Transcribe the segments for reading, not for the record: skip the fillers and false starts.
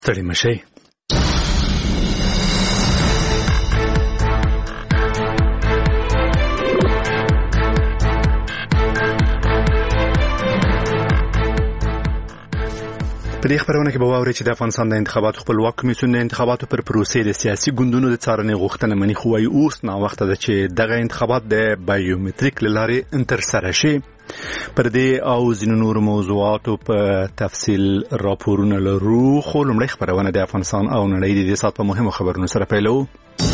ستړي مشئ. په دې خبرونه کې به واورئ چې د افغانستان د انتخاباتو خپلواک کمیسیون د انتخاباتو پر پروسې د سیاسي ګوندونو د څارنې غوښتنه مني، خو وايي اوس ناوخته ده چې دغه انتخابات د بایومتریک له لارې ترسره شي. پر دې او ځینو نورو موضوعاتو په تفصیل راپورونه لرو، خو لومړی خبرونه د افغانستان او نړۍ د دې ساعت په مهمو خبرونو سره پیلوو.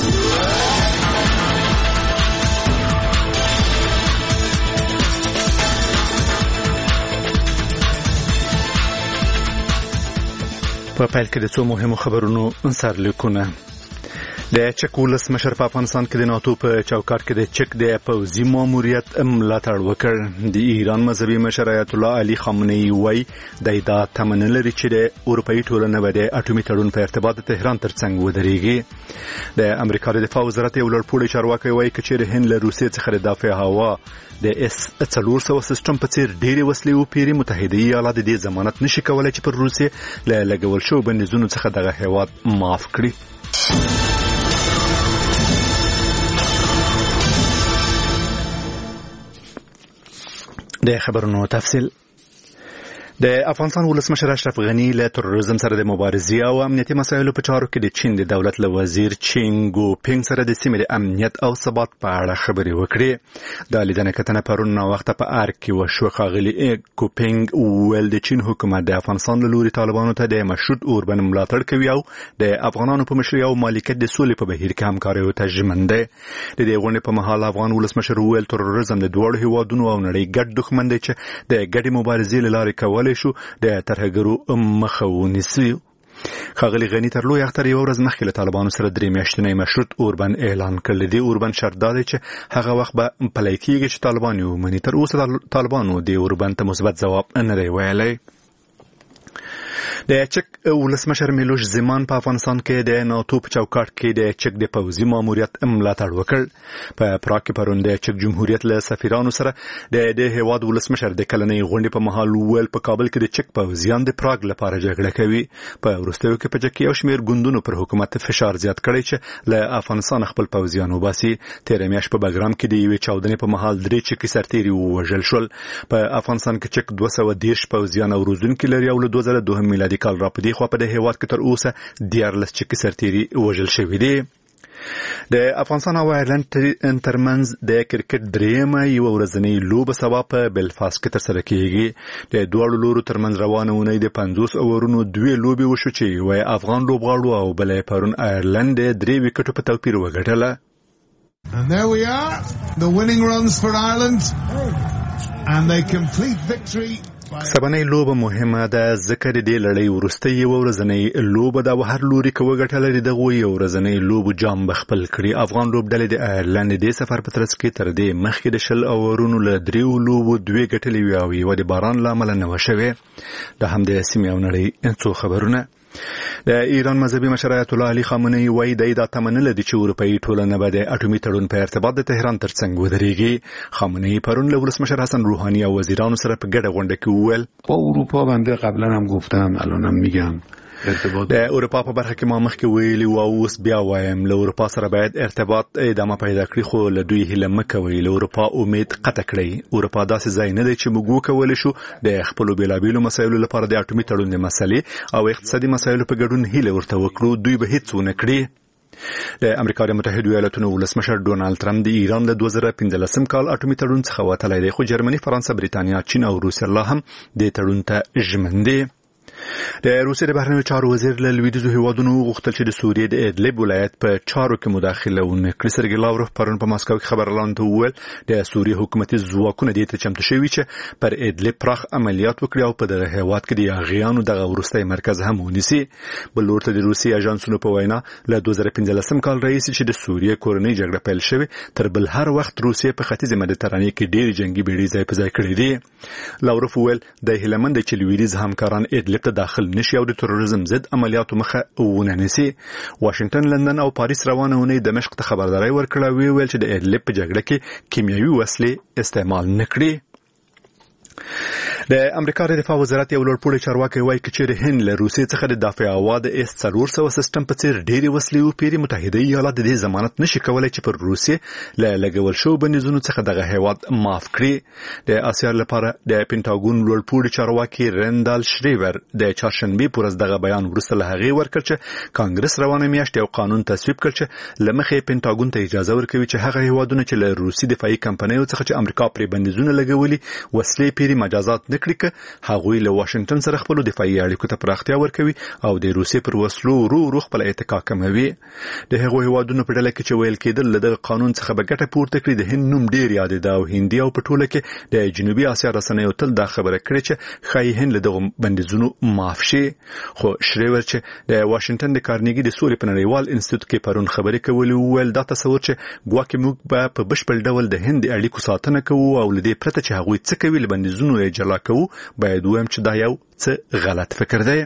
په پیل کې د څو مهمو خبرونو سرلیکونه. د چک ولسمشر په افغانستان کې د ناتو په چوکاټ کې د چک د پوځي ماموریت ملاتړ وکړ. د ایران مذهبي مشر آیت الله علي خامنه‌ای وایي دا تمنه لري چې د اروپאי ټولنه به د اټومي تړون په ارتباط د تهران ترڅنګ ودرېږي. د امریکا د دفاع وزارت یو لړپوړی چارواکي وایي چې هند له روسیې څخه د دفاع هوا د S-400 سیستم په څیر ډېری وسلې وپیري، متحده ایالات د دې ضمانت نشي کولای چې پر روسیې له لګول شو بندیزونو څخه دغه هیواد معاف کړي. د خبرونو تفصیل. د افغانستان ولسمشر اشرف غنی له تروریزم سره د مبارزې او امنیتي مسایلو په چارو کې د چین د دولت له وزیر چینګو پینګ سره د سیمې د امنیت او ثبات په اړه خبرې وکړې. د لیدنې کتنه پرون ناوخته په ارګ کې وشو. ښاغلي کوپینګ ویل د چین حکومت د افغانستان له لوري طالبانو ته د مشروط اوربند ملاتړ کوي او د افغانانو په مشرۍ او مالکیت د سولې په بهیر کې همکاري ته ژمن دی. د دې غونډې په مهال افغان ولسمشر ویل تروریزم د دوه هیوادونو او نړۍ ګډ دښمن دی چې د ګډې مبارزې له لارې کولای شو د ترهګرو مخه ونیسي. ښاغلي غنی تر لوی اختر یو ورځ مخکې له طالبانو سره 3 میاشتنی مشروط اوربند اعلان کړل. دی اوربند شرط دا دی چې هغه وخت به پلی کېږي چې طالبان یې ومني. تر اوسه طالبانو د اوربند ته مثبت ځواب نه دی ویلی. د چک ولسمشر میلوش زمان په افغانستان کې د ناتو په چوکاټ کې د چک د پوځي ماموریت ملاتړ وکړ. په پراګ کې پرون د چک جمهوریت له سفیرانو سره د هیواد ولسمشر د کلنۍ غونډې په مهال ویل په کابل کې د چک پوځیان د پراګ لپاره جګړه کوي. په وروستیو کې په چک یو شمېر ګوندونو پر حکومت فشار زیات کړی چې له افغانستان خپل پوځیان وباسي. تېره میاشت په بګرام کې د یوې چاودنې په مهال 3 چکي سرتیري ووژل شول. په افغانستان کې چک 230 پوځیان او روزونکي لري او له 2002 میلادي کال را په دې خوا په د هیواد کې تر اوسه 14 چکي سرتیري وژل شوي دي. د افغانستان او آیرلند ترمنځ د کرکټ دریمه یو ورځنۍ لوبه سبا په بلفاست کې ترسره کیږي. د دوه لورو ترمنځ روانه ونې د 50 اورونو 2 لوبې وشو چې یو افغان لوبغاړو او بل پرون آیرلند 3 وکټو په توپیر وګټله. And there we are, the winning runs for Ireland and they complete victory. سبنۍ لوبه مهمه ده ځکه د دې لړۍ وروستۍ یو ورځنۍ لوبه ده او هر لوري کې وګټله دغه یو ورځنۍ لوبو جام بخپل کړي. افغان لوبډلې د آیرلند د سفر په ترڅ کې تر دې مخکې د 10 اورونو له 3 لوبو 2 ګټلې وي او یو د باران له امله نه وشوي. د هم د سیمې او نړۍ څو خبرونه. د ایران مذهبي مشر آیت الله علي خامنه‌ای وایي دا تمنه لري چې اروپאי ټولنه به د اټومي تړون په ارتباط د تهران ترڅنګ ودرېږي. خامنه‌ای پرون له ولسمشر حسن روحانی او وزیرانو سره په ګډه غونډه کې وویل با اروپا بنده قبلا هم گفتم الانم میگم د اروپا په برخه کې ما مخکې ویلي و او اوس بیا وایم له اروپا سره باید ارتباط ادامه پیدا کړي، خو له دوی هیله مه کوئ له اروپا امید قطع کړئ. اروپا داسې ځای نه دی چې موږ وکولی شو د خپلو بېلابېلو مسایلو لپاره د اټومي تړون د مسلې او اقتصادي مسایلو په ګډون هیله ورته وکړو. دوی به هیڅ ونه کړي. د امریکا د متحدو ایالاتونو ولسمشر ډونالد ټرمپ د ایران له 2015 کال اټومي تړون څخه وتلی دی، خو جرمني، فرانسه، بریتانیا، چین او روسیه لا هم د تړون ته ژمن دي. د روسیې د بهرنیو چارو وزیر له لویدیځو هیوادونو غوښتل چې د سوریې د ادلب ولایت په چارو کې مداخله ونه کړي. سرګی لاوروف پرون په ماسکو کې خبرلاند ته وویل د سوریې حکومتي ځواکونه دې ته چمتو شوي چې پر ادلب پراخ عملیات وکړي او په دغه هیواد کې د یاغیانو دغه وروستی مرکز هم ونیسي. بل لور ته د روسیې اژانسونو په وینا له 2015 کال راهیسې چې د سوریې کورنۍ جګړه پیل شوې تر بل هر وخت روسیې په ختیځ مدیترانې کې ډېر جنگي بیړۍ ځای په ځای کړي دي. لاوروف وویل د هیلمند چې لویدیځ همکاران ادلب ته داخل نشي او د تروریزم ضد عملیاتو مخه ونه نیسي. واشنگټن، لندن او پاریس روانه ونې دمشق ته خبرداري ورکړه ویل چې د ادلب په جګړه کې کیمیاوي وسلې استعمال نکړي. د امریکا د دفاع وزارت یو لوړپوړی چارواکي وایي چې هند له روسیې څخه د دفاع هوا د S-400 سیستم په څیر ډېری وسلې وپیري. متحده ایالات د دې ضمانت نشي کولای چې پر روسیې له لګول شو بندیزونو څخه دغه هیواد معاف کړي. د آسیا لپاره د پینټاګون لوړپوړی چارواکي رندال شریور د چهارشنبه پر ورځ دغه بیان وروسته له هغې ورکړ چې کانګرس روانه میاشت یو قانون تصویب کړ چې لمخې پینټاګون ته اجازه ورکوي چې هغه هیوادونه چې له روسي دفاعي کمپنیو څخه چې امریکا پرې بندیزونه لګولي وسلې پیري مجازات نکړي که هغوی له واشنگټن سره خپل دفاعي اړیکو ته پراختیا ورکوي او د روسیې پر وسلو ورو خپل اتکا کموي. د هغو هیوادونو په ډله کې چې ویل کېدل له دغه قانون څخه به ګټه پورته کړي د هند نوم ډیر یاد ده او هندي او په ټوله کې د جنوبي اسیا رسنیو تل دا خبره کړې چې ښایي هند له دغه بندیزونو معاف شي. خو شریور چې د واشنگټن د کارنیګي د سولې په نړیوال انسټیټیوټ کې پرون خبرې کولې ویل دا تصور چې ګواکې موږ په بشپړ ډول د هند اړیکو ساتنه کوو او لدې پرته چې هغوی څه کوي له بندیزونو یې جلا کوو باید وایم چې دا یو څه غلط فکر دی.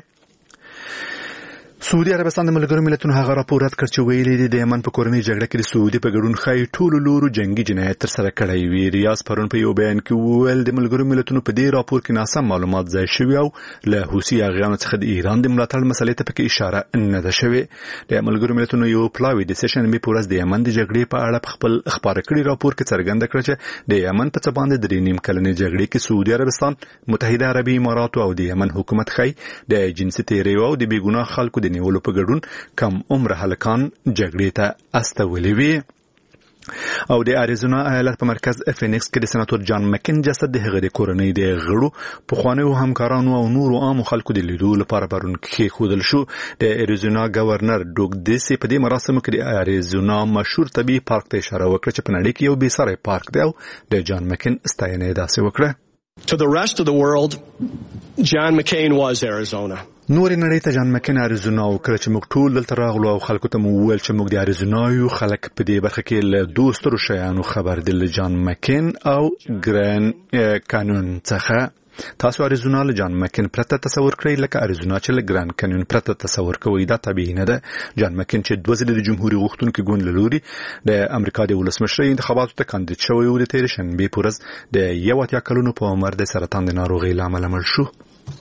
سعودي عربستان د ملګرو ملتونو هغه راپور رد کړ چې ویلي دی د یمن په کورنۍ جګړه کې د سعودي په ګډون ښایي ټولو لورو جنگي جنایت ترسره کړی وي. ریاض پرون په یو بیان کې وویل د ملګرو ملتونو په دې راپور کې ناسم معلومات ځای شوي او له حوثي اغیانو څخه د ایران د ملاتړ مسلې ته پکې اشاره نه ده شوې. د ملګرو ملتونو یو پلاوی د سشنبه په ورځ د یمن د جګړې په اړه خپل خبر کړی راپور کې څرګنده کړ چې د یمن په څه باندې د 3.5 کلنې جګړې کې سعودي عربستان، متحده عربي امارات او د یمن حکومت ښایي د جنسي تیریو او د بیګناه خلکو د نیولو په ګډون کم عمر هلکان جګړې ته استولي وي. او د اریزونا ایالت په مرکز فینکس کې د سناتور جان مکین جسد د هغه د کورنۍ د غړو پخوانیو همکارانو او نورو عامو خلکو د لیدو لپاره پرون کېښودل شو. د اریزونا گورنر ډوګ دیسي په دې مراسمو کې د اریزونا مشهور طبي پارک ته اشاره وکړه چې په نړۍ کې یو بې ساری پارک دی او د جان مکین ستاینه داسې وکړه. To the rest of the world, John McCain was Arizona. نور نړۍ ته جان مکین اریزونا او کله چې موږ ټول دلته راغلو او خلکو ته مو وویل چې موږ د اریزونا یو خلک په دې برخه کې له دوه سترو شیانو خبر دي، جان مکین او ګرین کانون څخه. تاسو اریزونا له جان مکین پرته تصور کړئ لکه اریزونا چې له ګرین کانون پرته تصور کوئ. دا طبیعي نه ده. جان مکین چې 2 ځله د جمهوریت غوښتونکو ګوند له لوري د امریکا د ولسمشرۍ انتخاباتو ته کاندید شوی و د تیر شنبه په ورځ د 81 کلونو په عمر د سرطان د ناروغۍ له امله مړ شو.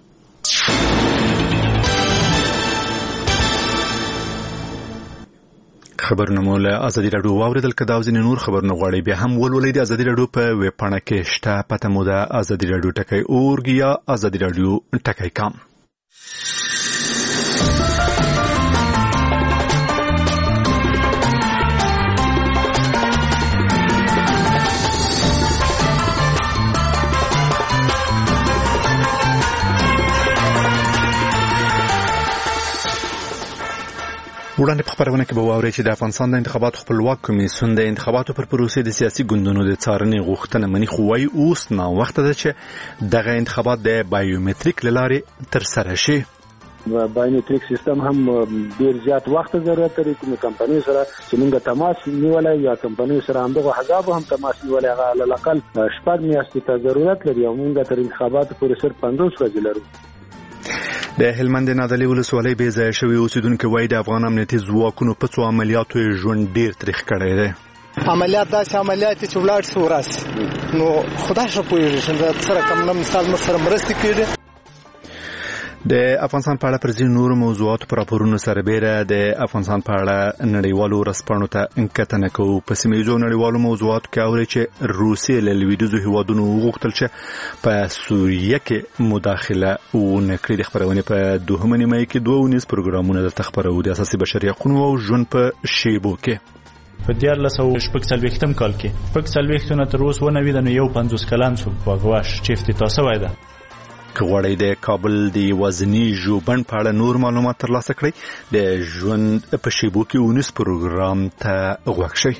خبرونه مو له ازادي راډیو واوریدل. که دا ځینې نور خبرونه غواړئ بیا هم ولولئ د ازادي راډیو په ویب پاڼه کې شته. پته مو ده ازادي راډیو ټکی اورګ یا ازادي راډیو ټکی کام. وړاندې په خبرونه کې به واورئ چې د افغانستان د انتخاباتو خپلواک کمیسیون د انتخاباتو پر پروسې د سیاسي ګوندونو د څارنې غوښتنه مني، خو وايي اوس ناوخته ده چې دغه انتخابات د بایومټریک له لارې ترسره شي. بایومټریک سیستم هم ډیر زیات وخت ضرورت لري. کوم کمپنۍ سره چې موږ تماس نیولای یا کمپنۍ سره همدغه حساب هم تماس نیولای هغه علاقل 4 میاشتې ته ضرورت لري او موږ تر انتخاباتو پورې صرف 50 ورځې لرو. د هلمند نادعلي ولسوالۍ بې ځایه شوي اوسیدونکي وایي د افغان امنیتي ځواکونو په څو عملیاتو یې ژوند ډیر تریخ کړی دی. عملیات داسې عملیات چې ولاړ شو وراسي نو خدای ښه پوهېږي چې سره کم نه مثال موږ سره مرستې کړي. د افغانستان په اړه پر ځینو نورو موضوعاتو پر راپورونو سربیره د افغانستان په اړه نړیوالو ورځپاڼو ته کتنه کوو. په سیمه‌ییزو نړیوالو موضوعاتو کې اوري چې روسیې له لویدیځو هیوادونو وغوښتل چې په سوریه کې مداخله ونه کړي. د خبرونې په 2 نیمه کې 2 پروګرامونه درته خبرو د اساسي بشري حقوقو او ژوند په شیبو کې. په 1946 کال کې 46 تر اوسه ونه ویل نو یو 50 کلن سو په غواش چفت تاسو وایده. که غواړئ د کابل د وزنی ژوبڼ په اړه نور معلومات ترلاسه کړئ د ژوند په شیبو کې 19 پروګرام ته غوږ شئ.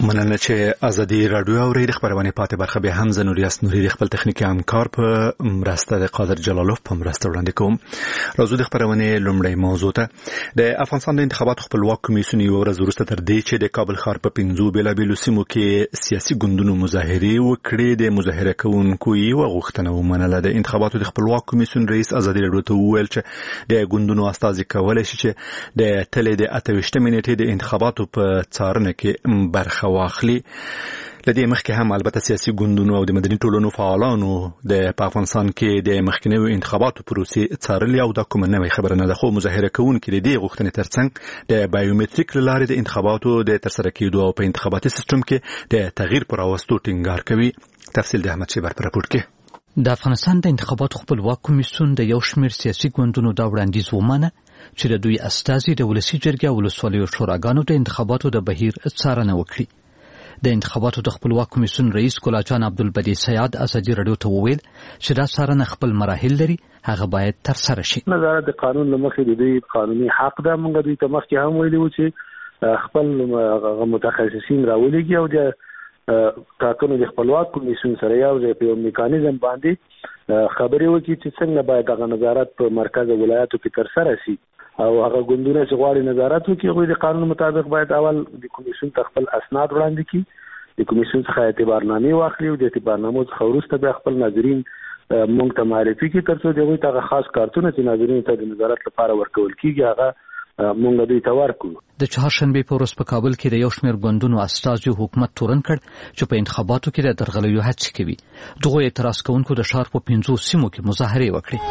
مننه چې ازادي رادیو او ریډ خبرونه پاتې برخه به هم زنوریاس نوري د خپل تخنیکی همکار په مرسته د قادر جلالوف په مرسته وړاندې کوم. راځو د خبرونه لومړی موضوع ته. د افغانستان د انتخاباتو خپلواک کمیسیون یو ورځ وروسته تر دې چې د کابل ښار په 15 بیلابیلو سیمو کې سیاسي ګوندونو مظاهرې وکړې، د مظاهره کوونکو یو غوښتنه ومنله. د انتخاباتو د خپلواک کمیسیون رئیس ازادي رادیو ته وویل چې د ګوندونو استازي کولای شي چې د تلې د 28 منېټې د انتخاباتو په څارنه کې برخه واخلي. لدې مخکې هم البته سیاسي ګوندونو او د مدني ټولنو فعالانو د افغانستان کې د مخکنیو انتخاباتو پروسې څارلې او دا کومه نوې خبره نه ده، خو مظاهره کوونکي د دې غوښتنې ترڅنګ د بایومټریک له لارې د انتخاباتو د ترسره کېدو او په انتخاباتي سیستم کې د تغییر پر راوستو ټینګار کوي. تفصیل د احمد شیبر په راپور کې. د افغانستان د انتخاباتو خپلواک کمیسیون د یو شمېر سیاسي ګوندونو دا وړاندیز ومانه چې د دوی استازي د ولسي جرګې او ولسوالیو شوراګانو د انتخاباتو د بهیر څارنه وکړي. د انتخاباتو د خپلواک کمیسیون رئیس ګل جان عبدالبدی سیاد ازادي رادیو ته وویل چې دا څارنه خپل مراحل لري، هغه باید ترسره شي. نظارت د قانون لمخې د دوی قانوني حق ده. موږ دوی ته مخکې هم ویلي و چې خپل متخصصین راولېږي او د ټاکنو د خپلواک کمیسیون سره یو ځای په یو میکانیزم باندې خبرې وکړي چې څنګه باید دغه نظارت په مرکز ولایتو کې ترسره شي او هغه ګوندونه چې غواړي نظارت وکړي هغوی د قانون مطابق باید اول د کمیسیون ته خپل اسناد وړاندې کړي، د کمیسیون څخه اعتبارنامې واخلي او د اعتبارنامو څخه وروسته بیا خپل ناظرین موږ ته معرفي کړي ترڅو د هغوی ته خاص کارتونه چې ناظرینو ته د نظارت لپاره ورکول کېږي هغه مونږ دوی ته ورکړو. د چهارشنبې په ورځ په کابل کې د یو شمېر ګوندونو استازو حکومت تورن کړ چې په انتخاباتو کې د درغلیو هڅې کوي. دغه اعتراض کوونکو د ښار په 15 سیمو کې مظاهرې وکړې.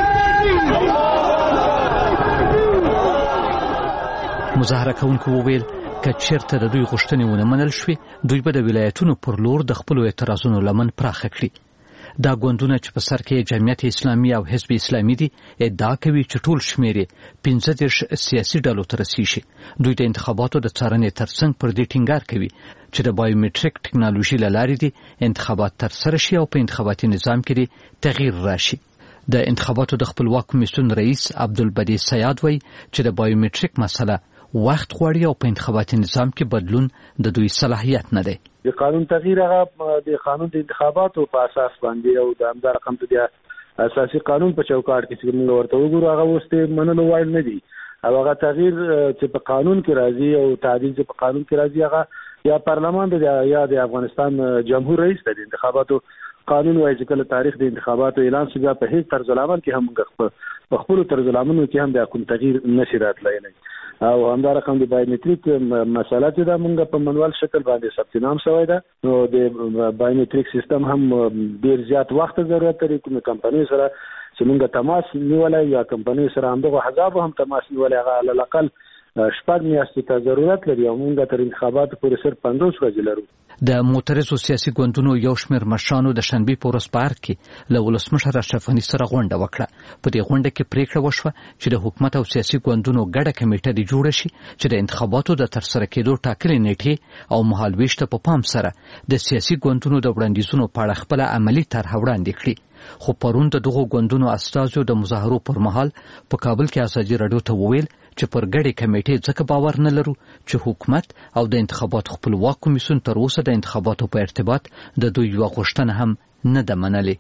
مظاهره کوونکو وویل که چېرته د دوی غوښتنې ونه منل شوې، دوی به د ولایتونو پر لور د خپلو اعتراضونو لمن پراخه کړي. دا ګوندونه چې په سر کې جمعیت اسلامي او حزب اسلامي دي ادعا کوي چې ټول شمېر 15 سیاسي ډلو ته رسیږي. دوی د انتخاباتو د څارنې ترڅنګ پر دې ټینګار کوي چې د بایومټریک ټکنالوژي له لارې دي انتخابات ترسره شي او په انتخاباتي نظام کې دي تغییر راشي. د انتخاباتو د خپلواک کمیسیون رئیس عبدالبدی سیاد وایي چې د بایومټریک مسله وخت غواړي او په انتخاباتي نظام کې بدلون د دوی صلاحیت نه دی. د قانون تغییر هغه د قانون د انتخاباتو په اساس باندې او د همدار رقم ته اساسي قانون په چوکاټ کې چې موږ ورته وګورو هغه اوس منلو وایي نه دي او هغه تغییر چې په قانون کې راځي او تعدیل چې په قانون کې راځي هغه یا پارلمان د یا د افغانستان جمهور رئیس د انتخاباتو قانون وایي چې کله تاریخ د انتخاباتو اعلان شي په هیڅ طرز العمل کې هم په خپل طرز العمل کې هم د کوم تغییر نشي راتلای نه او همدار رقم د بایومټریک مسله چې دا موږ په منوال شکل باندې ثبت نام شوی ده نو د بایومټریک سیستم هم ډیر زیات وخت ضرورت لري. کوم کمپنۍ سره چې موږ تماس نیولای یا کمپنۍ سره همدغه حساب هم تماس نیولای هغه علل اقل شپږ میاشتې ته ضرورت لري او موږ تر انتخاباتو پورې صرف 50 ورځې لرو. د معترضو سیاسي ګوندونو یو شمېر مشرانو د شنبې په ورځ په ارګ کې له ولسمشر اشرف غني سره غونډه وکړه. په دې غونډه کې پریکړه وشوه چې د حکومت او سیاسي ګوندونو ګډه کمیټه دې جوړه شي چې د انتخاباتو د ترسره کېدو ټاکلې نیټې او مهالویش ته په پام سره د سیاسي ګوندونو د وړاندیزونو په اړه خپله عملي طرحه وړاندې کړي. خو پرون د دغو ګوندونو استازو د مظاهرو پر مهال په کابل کې ازادي رادیو ته وویل چې پر ګډې کمیټې ځکه باور نه لرو چې حکومت او د انتخاباتو خپلواک کمیسیون تر اوسه د انتخاباتو په ارتباط د دوی یوه غوښتنه هم نه ده منلې.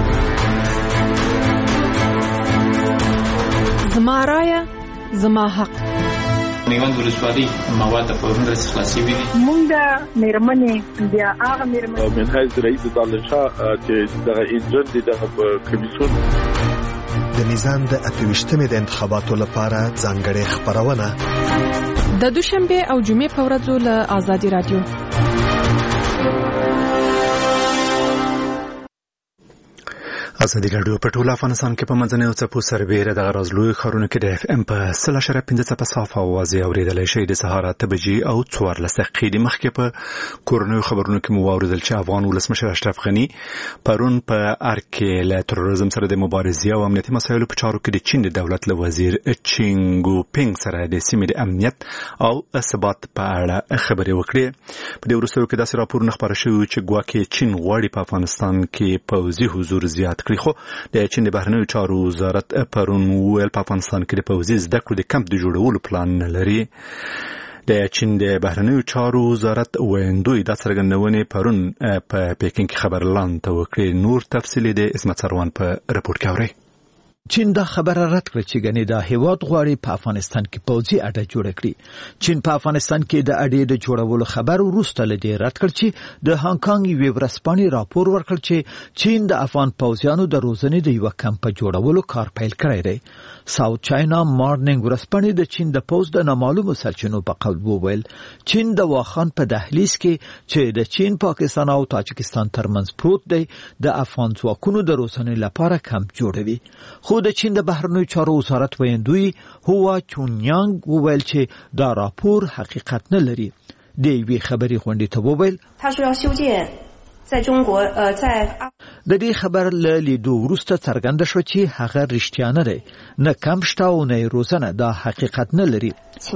زما رایه زما حق. میوند ولسوالۍ مواد په ورن رس خلاصي وي. مونږ د میرمنې بیا هغه میرمنې منهاج رئیس دالشا چې دغه ایجنټ د کمیسیون د میزان د 28مې د انتخاباتو لپاره ځانګړې خبرونه د دوشنبه او جمعې په ورځو له ازادي رادیو. ازادي رادیو په ټول افغانستان کې په منځنۍ او څپو سربېره د غرازلوی ښارونو کې د اف ام په 0.5 صافه اوازې اورېدلی شي. د سهار 8 بجې او 14 دقیقې مخکې په کورنیو خبرونو کې مو واورېدل چې افغان ولسمشر اشرف غني پرون په ارګ کې له تروریزم سره د مبارزې او امنیتي مسایلو په چارو کې د چین د دولت له وزیر چینګو پینګ سره د سیمې د امنیت او ثبات په اړه خبرې وکړې. په دې وروستیو کې داسې راپورونه خپاره شوي چې ګواکې چین غواړي په افغانستان کې پوځي حضور زیات کړي، خو د چین د بهرنیو چارو وزارت پرون ویل په افغانستان کې د پوځي زده کړو د کمپ د جوړولو پلان نه لري. د چین د بهرنیو چارو وزارت ویندوی د څرګندونې پرون په پیکینګ کې خبرلاند ته وکړي. نور تفصیل د اسمت سروان په رپورټ کې اوري. چین دا خبره رد کړه چې ګنې دا هیواد غواړي په افغانستان کې پوځي اډه جوړه کړي. چین په افغانستان کې د اډې د جوړولو خبر وروسته لدی رد کړ چې د هانګ کانګ یو ورځپاڼې راپور ورکړ چې چین د افغان پوځیانو د روزنې د یو کمپ جوړولو کار پیل کړی دی. ساوث چاینا مارنینګ ورځپاڼې د چین د پوځ د نامعلومو سرچینو په قول وویل چین د واخان په دهلیز کې چې د چین، پاکستان او تاجکستان ترمنځ پروت دی د افغان ځواکونو د روزنې لپاره کمپ جوړوي. خو د چین د بهرنیو چارو وزارت ویندوی هوا چونیانګ وویل چې دا راپور حقیقت نه لري. د یوې خبري غونډې ته وویل د دې خبر له لیدو وروسته څرګنده شو چې هغه رښتیا نه دی، نه کم شته او نه روزنه، دا حقیقت نه لري.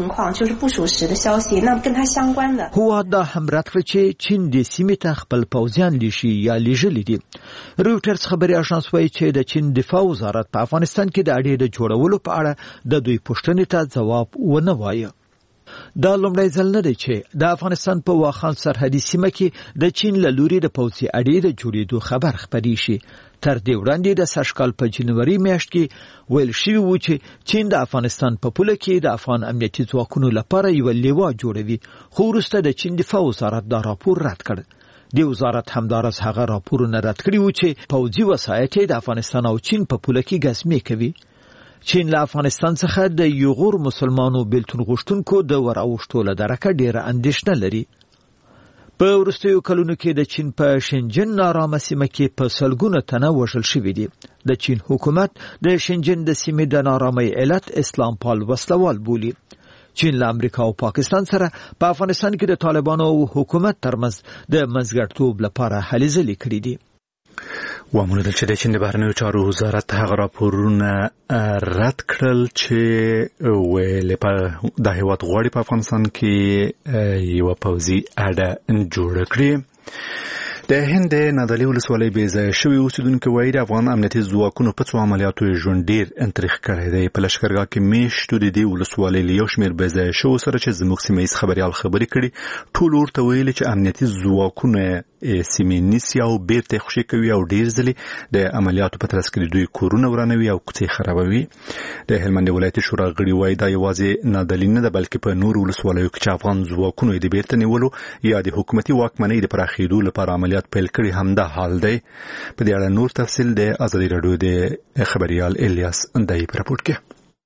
هوا دا هم رد کړ چې چین د سیمې ته خپل پوځیان لیشي یا لیږلي دي. رویټرز خبري اژانس وایي چې د چین دفاع وزارت په افغانستان کې د اډې د جوړولو په اړه د دوی پوښتنې ته ځواب ونه وایي. دا لومړی ځل نه دی چې د افغانستان په واخان سرحدي سیمه کې د چین له لوري د پوځي اډې د جوړېدو خبر خپرې شي. تر دې وړاندې د سږکال په جنوري میاشت کې ویل شوي و چې چین د افغانستان په پوله کې د افغان امنیتي ځواکونو لپاره یو لیوا جوړوي، خو وروسته د چین دفاع وزارت دا راپور رد کړ. د وزارت همدارس هغه راپورونه رد کړي و چې پوځي وسایط د افغانستان او چین په پوله کې ګزمې کوي. چین له افغانستان څخه د یوغور مسلمانو بیلتون غوښتونکو د وراوښتو له درکه ډیره اندېښنه لري. په وروستیو کلونو کې د چین په شنجن نارامه سیمه کې په سلګونه تنه وژل شوي دي. د چین حکومت د شنجن د سیمې د نارامۍ علت اسلام پال وسلوال بولي. چین له امریکا او پاکستان سره په افغانستان کې د طالبانو او حکومت ترمنځ د منځګړیتوب لپاره هلې ځلې کړې دي. وموندل چې د چین د بهرنیو چارو وزارت هغه راپورونه رد کړل چې ویل په د هیواد غواړي په افغانستان کې یو پوځي اډه جوړ کړي. د هند نادعلي ولسوالۍ بې ځایه شوي اوسیدونکي وایي د افغان امنیتي ځواکونو په څو عملیاتو یې ژوند ډېر انتریخ کړی دی. په لښکرګاه کې میشتو د دې ولسوالۍ له یو شمېر بې ځایه شوو سره چې زموږ سیمه ییز خبریال خبرې کړي، ټول ورته ویلي چې امنیتي ځواکونه سیمې نیسي او بیرته یې خوشې کوي او ډېر ځلې د عملیاتو په ترڅ کې دوی کورونه ورانوي او کوڅې خرابوي. د هلمند ولایتي شورا غړي وایي دا یوازې نادعلي نه ده بلکې په نورو ولسوالیو کې چې افغان ځواکونو یې د بیرته نیولو یا د حکومتي واکمنۍ د پراخېدو لپاره عملیات پیل کړي همدا حال دی. په دې اړه نور تفصیل د ازادي راډیو د خبریال الیاس اندای په رپورټ کې.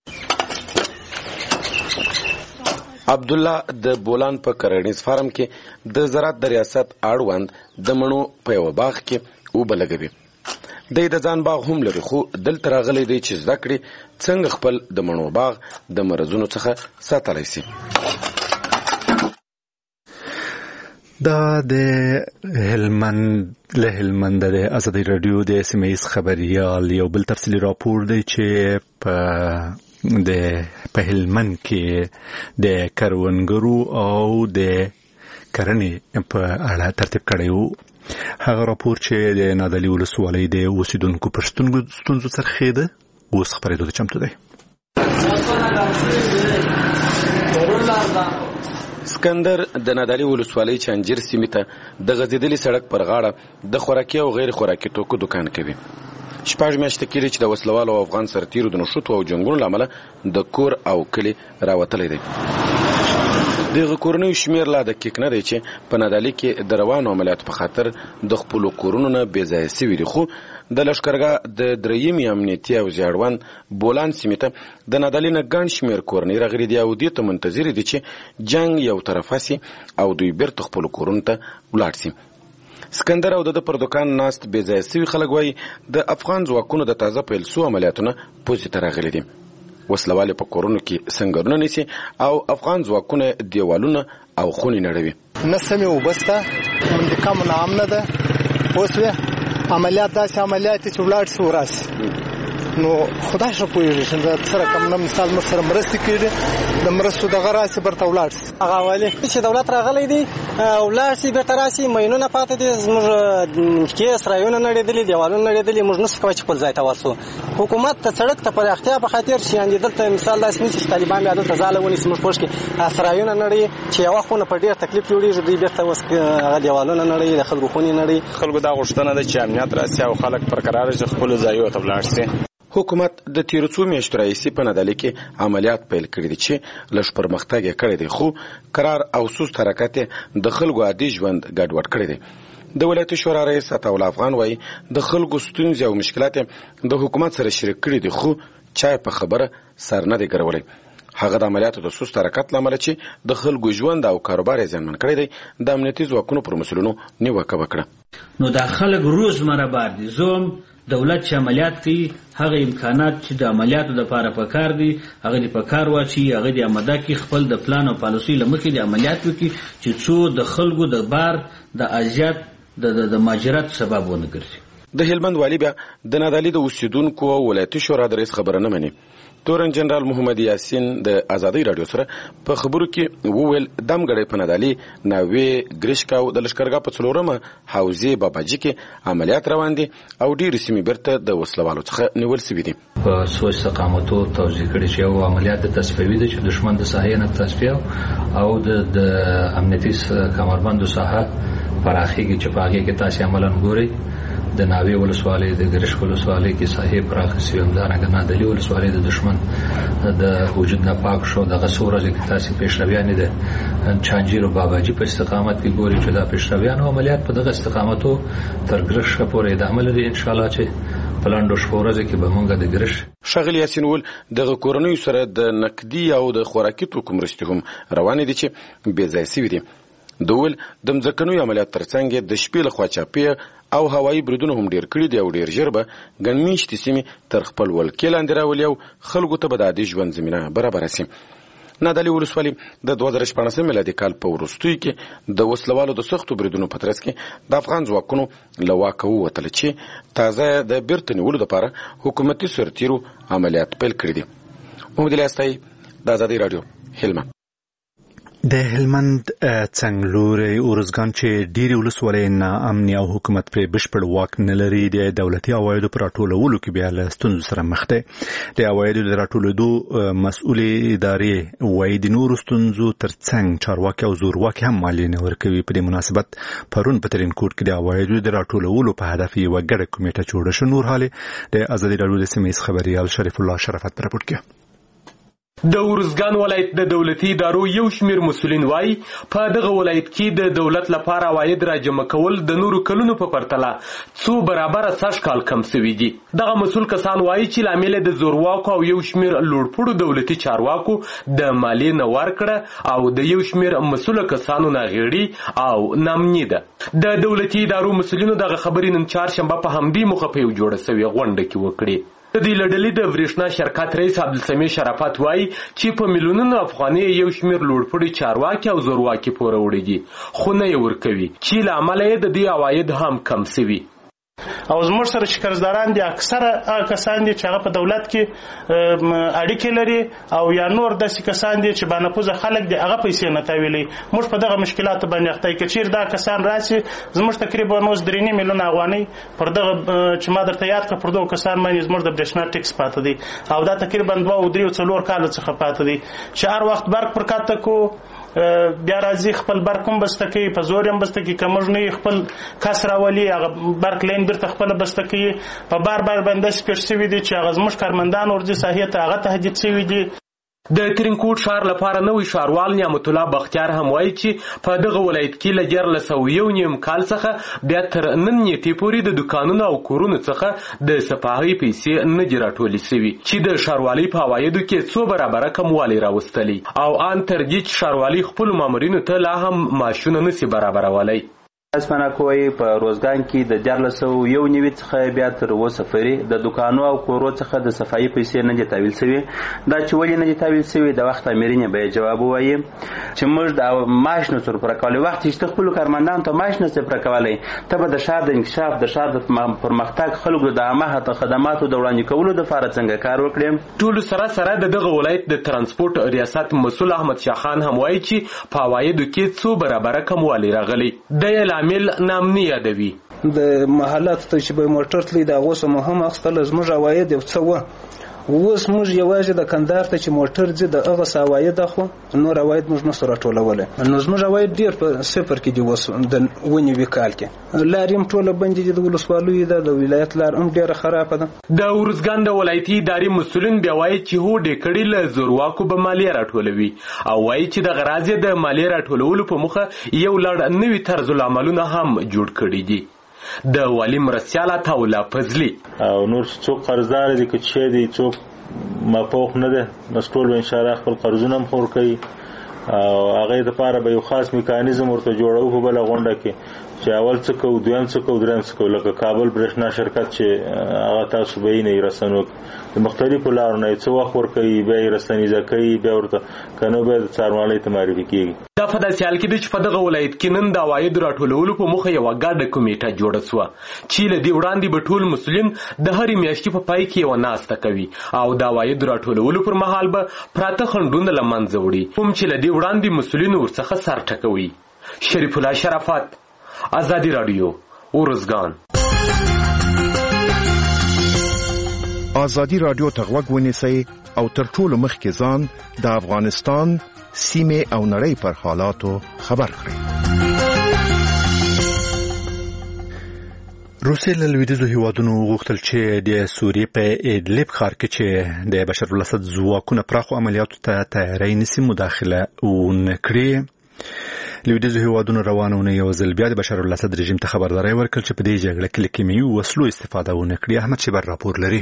عبدالله د بولان په کرنیز فارم کې د زراعت د ریاست اړوند د مڼو په یو باغ کې اوبه لګوي. د ځان باغ هم لري خو دلته راغلی دی چې زده کړي څنګه خپل د مڼو باغ د مرضونو څخه ساتلی شي. دا د هلمند د ازادي راډیو د سیمه ییز خبریال یو بل تفصیلي راپور دی چې په هلمند کې د کروندګرو او د کرنې په اړه ترتیب کړی و. هغه راپور چې د نادعلي ولسوالۍ د اوسیدونکو پر ستونزو څرخېده اوس خپرېدو ته چمتو دی. اسکندر د نادعلي ولسوالۍ چانجیر سیمې ته د غځېدلي سړک پر غاړه د خوراکي او غیر خوراکي توکو دکان کوي. 6 میاشتې کېږي چې د وسلوالو او افغان سرتیرو د نښتو او جنګونو له امله د کور او کلي راوتلی دی. دغه کورنیو شمېر لا دقیق نه دی چې په نادعلي کې د روانو عملیاتو په خاطر د خپلو کورونو نه بې ځایه سوي دي. خو د لښکرګاه د درېیمې امنیتي او زیړوند بولان سیمې ته د نادعلي نه ګڼ شمېر کورنۍ راغلي دي او دې ته منتظرې دي چې جنګ یو طرفه سي او دوی بیرته خپلو کورونو ته ولاړ سي. اسکندر او د پر دکان ناست بې ځایه سوي خلک وایي د افغان ځواکونو د تازه پیل سو عملیاتونه پوځي ته راغلي دي. وسلوالې په کورونو کې سنګرونه نیسي او افغان ځواکونه دیوالونه او خونې نړوي. نه سمې اوبه شته، منطقه منعم نه ده. اوس عملیات داسې عملیات چې ولاړ شي وراسي نو خدای شو پوهیږي چې سره کم نه مثال مر سره مرستې کړي د مرستو د غراسي برته ولاړ هغه والی چې دولت راغلی دی ولاړ سي به تراسي مینونه پاتې دي زموږ کې اسرایونه نړیدلې دیوالونه نړیدلې موږ نس کوي چې خپل ځای ته ورسو حکومت ته سړک ته پر اختیار په خاطر چې اندې دلته مثال داسې نشي طالبان بیا دلته ځاله ونی سمور پوښ کې اسرایونه نړی چې یو خونه په ډیر تکلیف جوړیږي دوی بیرته وس هغه دیوالونه نړی د خلکو خونی نړی خلکو دا غوښتنه ده چې امنیت راسي او خلک پر قرار چې خپل ځایو ته ولاړ شي. حکومت د تیر څو میاشتو راهیسې په نادعلي کې عملیات پیل کړي دي چې لږ پرمختګ یې کړی دی خو قرار او سست حرکت د خلکو عادي ژوند ګډوډ کړی دی. د ولایت شورا رئیس عطاالله افغان وایي د خلکو ستونزې او مشکلات د حکومت سره شریک کړي دي خو چا په خبره سر نه دی ګرولای. هغه د عملیاتو د سست حرکت لامل چې د خلکو ژوند او کاروبار یې زیانمن کړی دی د امنیتي ځواکونو پر مسؤلینو نیوکه وکړه. نو د خلک روزمره بار دي زوم دولت چې عملیات کوي هغه امکانات چې د عملیاتو لپاره پکار دي هغه د پکار واچي هغه د اماده کې خپل د پلان او پالیسي لمخې د عملیات وکړي چې څو د خلکو د بار د اذیت د ماجرات سبب ونه ګرځي. د هلمند والی بیا د نادعلي د اوسیدونکو او ولایتي شورا د رئیس خبره نه مني. تورن جنرال محمد یاسین د ازادي رادیو سره په خبرو کې وویل دمګړی په نادعلي ناوې ګریشکاو د لشکرګاه په څلورمه حوزې باباجي کې عملیات روان دي او ډېرې سیمې بیرته د وسلوالو څخه نیول سوي دي. په سوچ استقامتو توضیح کړي چې یو عملیات د تصفیوي ده چې دشمن د ساحې نه تصفیه او د امنیتي کمربندو ساحه پراخیږي چې په هغې کې تاسې عملاً ګورئ د ناوې ولسوالۍ د ګرشک ولسوالۍ کې ساحې پراخه سوي همدارنګه نادعلي ولسوالۍ د دشمن د وجود نه پاک شو دغه څو ورځې کې تاسې پیشرویانې د چانجیر او باباجي په استقامت کې ګورئ چې دا پیشرویانو عملیات په دغه استقامتو تر ګرشکه پورې ادامه لري انشاءالله چې په لنډو شپو ورځو کې به موږ د ګرشک ښاغلي یاسین وویل دغه کورنیو سره د نقدي او د خوراکي توکو مرستې هم روانې دي چې بې ځایه سوي دي. دوول د مځکنیو عملیات ترڅنګ د شپې لخوا چاپیه او هوایي بریدونه هم ډیر کړي دي او ډیر ژر به ګڼ میاشتې سیمې تر خپل ولکې لاندې راولي او خلکو ته به د عادي ژوند زمینه برابره سي. نادعلي ولسوالي د 2014 میلادي کال په وروستیو کې د وسلوالو د سختو بریدونو په ترڅ کې د افغان ځواکونو له واکه ووتل چې تازه د بیرته نیولو لپاره حکومتي سرتیرو عملیات پیل کړي دي. محمد الیاستای د ازادي رادیو هلمند. د هلمند څنګلوري اورزګان چې ډېری ولسوالۍ نه امني او حکومت پرې بشپړ واک نه لري د دولتي عوایدو پر راټولولو کې بیا له ستونزو سره مخ دی. د عوایدو د راټولېدو مسؤلې ادارې وایي د نورو ستونزو ترڅنګ چارواکي او زورواکي هم مالیه نه ورکوي. په دې مناسبت پرون په ترینکوټ کې د عوایدو د راټولولو په هدف یوه ګډه کمیټه جوړه شوه. نور حالې د ازادي راډیو د سیمه ییز خبریال شریف الله شرافت په راپور کې. د ورزګان ولایت د دولتي ادارو یو شمیر مسؤلین وایي په دغه ولایت کې د دولت لپاره عواید راجمع کول د نورو کلونو په پرتله څو برابر سږ کال کم شوي دي. دغه مسؤل کسان وایي چې لامل د زورواکو او یو شمیر لوړپوړو دولتي چارواکو د مالیې نه ورکړه او د یو شمیر مسؤل کسانو ناغېړي او نامني ده. د دولتي ادارو مسؤلینو دغه خبرې نن چهارشنبه په همدې موخه په یو جوړه شوې غونډه کې وکړې. د دې لړلې د برېښنا شرکت رئیس عبدالسمیع شرافت وایي چې په میلیونونو افغانۍ یو شمیر لوړپوړي چارواکي او زورواکي پوروړي دي خو نه یې ورکوي چې له امله یې د دې عواید هم کم شوي. او زموږ سره چې قرضداران دي اکثره کسان دي چې هغه په دولت کې اړیکې لري او یا نور داسې کسان دي چې بانفوذه خلک دي هغه پیسې نه تاویلي. موږ په دغه مشکلاتو باندې اخته یو که چیرې دا کسان راشي زموږ تقریبا 9.5 میلیونه افغانۍ پر دغه چې ما درته یاد کړه پر دغه کسان باندې زموږ د برېښنا ټیکس پاته دي او دا تقریبا 2-3 کالو څخه پاته دي چې هر وخت برق پر کاته کو بیا راځي خپل برق هم بسته کوي په زور هم بسته کوي که موږ نه خپل کس راولي هغه برق لین بیرته خپله بسته کوي. په بار باندې داسې پېښ شوي دي چې هغه زموږ کارمندان ورځي ساحې ته هغه تهدید شوي دي. د ترینکوټ ښار لپاره نوی ښاروال نعمت الله بختیار هم وایي چې په دغه ولایت کې له 1991 کال څخه بیا تر نن نیټې پورې د دوکانونو او کورونو څخه د سپاهۍ پیسې نه دي راټولې شوي چې د ښاروالۍ په عوایدو کې څو برابره کموالی راوستلی او ان تر دې چې ښاروالۍ خپلو مامورینو ته لا هم معاشونه نشي برابرولی. اسمنه کوي په روزګان کې د 1491 څخه بیا تر اوسه پورې د دکانو او کورو څخه د صفایي پیسې نه دي تحویل شوي. دا چې ولې نه دي تحویل شوي د وخت امرینه به جواب وایي چې موږ د معاش نه سر پر کولای وخت چې خپل کارمندان ته معاش نه سر پر کولای ته به د شهر د انکشاف د شهر د پرمختګ خلکو د عامه خدماتو د وړاندې کولو د لپاره څنګه کار وکړي. ټول سره دغه ولایت د ترانسپورت ریاست مسؤل احمد شاه خان هم وایي چې په عوایدو کې څو برابره کموالی راغلی. د عامل نام نه یادوي. د محلات ته چې به موټر تللی دا اوس مهم اخستل زموږ عواید یو څه و. اوس موږ یوازې د کندهار ته چې موټر ځي د هغه عواید خو نور عواید موږ نه سره ټولول. نو زموږ عواید ډیر په صفر کې دي اوس د ونی وکال کې. لاریم ټوله بندې دي د ولسوالۍ د ولایت لار هم ډیره خراب ده. د ورزګان د ولایتي ادارې مسؤلین بیا وایي چې هو د کړي له زورواکو به مالیه راټولوي او وایي چې د غرازه د مالیه راټولولو په مخه یو لړ نوي طرز العملونه هم جوړ کړي دي. د والی مرستیال عطاالله فضلي او نور څوک قرضدار دي چې دي څوک مفوق نه ده مسټول ان شاء الله خپل قرضونه هم خور کوي او هغه د لپاره به یو خاص میکانیزم ورته جوړو په بل غونډه کې چې اول څه کو دویم څه کو دریم څه کو لکه کابل برېښنا شرکت چې هغه تاسو به یې رسنو د مختلفو لارو نه څه وخت ور کوي به رسنیزه کوي به ورته کنو به څارنوالۍ ته معرفي کیږي. دا په داسې حال کې چې په دغه ولایت کې نن د عواید راټولولو په مخه یوه ګډه کمیټه جوړه سوه چې له دې وړاندې به ټول مسؤلین د هرې میاشتې په پای کې یوه ناسته کوي او د عواید راټولولو پر مهال به پراته خنډونه له منځه وړي کوم چې له دې وړاندې مسؤلین ورڅخه سر ټکوي. شریف الله شرافت، آزادی رادیو، ورزګان. آزادی رادیو ته غوږ ونیسئ او تر ټولو مخکې ځان د افغانستان سیمې او نړۍ پر حالاتو خبر کړئ. روسیې له لویدیځو هیوادونو غوښتل چې د سوریې په ایدلب ښار کې چې د بشار الاسد ځواکونه پراخو عملیاتو ته تیاری نیسي مداخله ونه کړي. لویدیځو هیوادونو روانونه یو ځل بیا د بشار الاسد رژیم ته خبرداری ورکړ چې په دې جګړه کې له کیمیاوي وسلو استفاده ونه کړي. احمد شیبر راپور لري.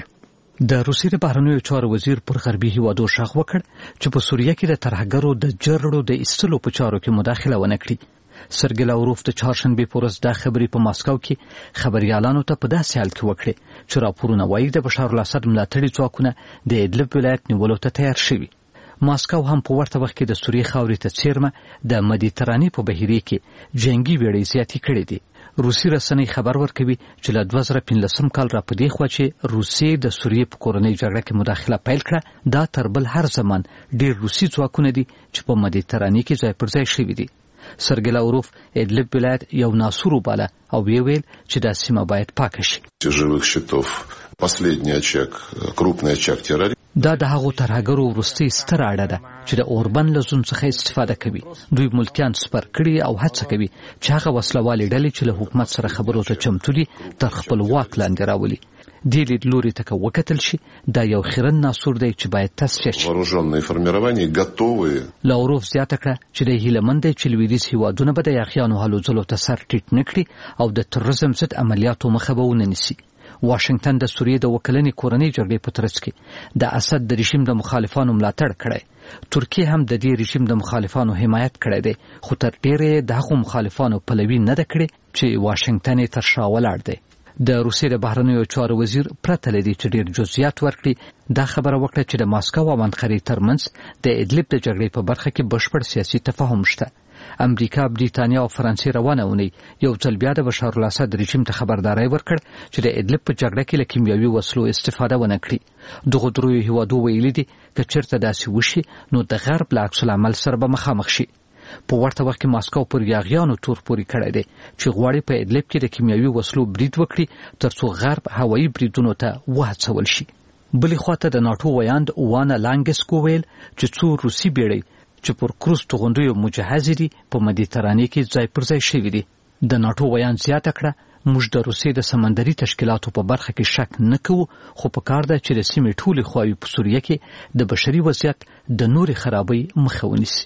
د روسیې د بهرنیو چارو وزیر پر غربي هیوادو شغ وکړ چې په سوریه کې د ترهګرو د جرړو د ایستلو په چارو کې مداخله ونه کړي. سرګی لاوروف د چهارشنبه په ورځ دا خبرې په ماسکو کې خبريالانو ته په داسې حال کې وکړي چې راپورونه وایي د بشار الاسد ملاتړي ځواکونه د ایدلب ولایت نیولو ته تیار شوي. ماسکو هم په ورته وخت کې د سوریې خاورې ته څیرمه د مدیترانې په بهیرې کې جنگي ویړې زیاتې کړې دي. روسي رسنۍ خبر ورکوي چې له 2015 کال را پدې خوا چې روسیې د سوریې په کورنۍ جګړه کې مداخله پیل کړه دا تر بل هر زمان ډیر روسي ځواکونه دي چې په مدیترانې کې ځای پر ځای شوي دي. سرګی لاوروف ایدلب ولایت یو ناسور وباله او ویل چې دا سیمه باید پاکه شي. живых счетов последний очаг крупный очаг терроризма. دا د هغو ترهګرو وروستۍ ستره اړه ده چې د اوربن له زون څخه استفاده کوي. دوی ملکیان سپر کړي او هڅه کوي چې هغه وسلوالې ډلې چې له حکومت سره خبرو ته چمتو دي تر خپل واک لاندې راولي. دې لیدلوري ته وکتل شي دا یو خیرن ناسور دی چې باید تصفیه شي. вооруженные формирования готовы. لاوروف زیاته کړه چې د هیلمند چې لویدیځ هیوادونه به د یاغیانو هلو ځلو ته سر ټیټ نه کړي او د تروریزم ضد عملیاتو مخه به ونه نیسي. واشنگټن د سوریې د وکلنې کورنۍ جګړې په ترڅ کې د اسد د رژیم د مخالفانو ملاتړ کړی. ترکیه هم د دې رژیم د مخالفانو حمایت کړی دی خو تر ډیره د هغو مخالفانو پلوي نه ده کړې چې واشنگټن یې تر شا ولاړ دی. د روسیې د بهرنیو چارو وزیر پرته لدی چې ډیر جزئیات ورکړي دا خبره وکړه چې د ماسکو او انقرې ترمنځ د ایدلب د جګړې په برخه کې بشپړ سیاسي تفاهم شته. امریکا، بریتانیا او فرانسې روانه ونی یو ځل بیا د بشار الاسد رژیم ته خبرداری ورکړ چې د ایدلب په جګړه کې له کیمیاوي وسلو استفاده ونه کړي. دغه دروي هیوادو ویلي دي چې چیرته داسې وشي نو د غرب له عکس العمل سره به مخامخ شي. په ورته وخت کې ماسکو پر یاغیانو تور پوري کړی دی چې غواړي په ایدلب کې د کیمیاوي وسلو برید وکړي ترڅو غرب هوایي بریدونو ته وهڅول شي. بلې خواته د ناتو ویاند وانا لانګسکو ویل چې څو روسي بیړۍ چې پر کروز توغندیو مجهز دي په مدیترانې کې ځای پر ځای شوي دي. د ناتو ویاند زیاته کړه موږ د روسیې د سمندري تشکیلاتو په برخه کې شک نه کوو خو په کار ده چې د سیمې ټولې خواوې په سوریه کې د بشري وضعیت د نورې خرابۍ مخه ونیسي.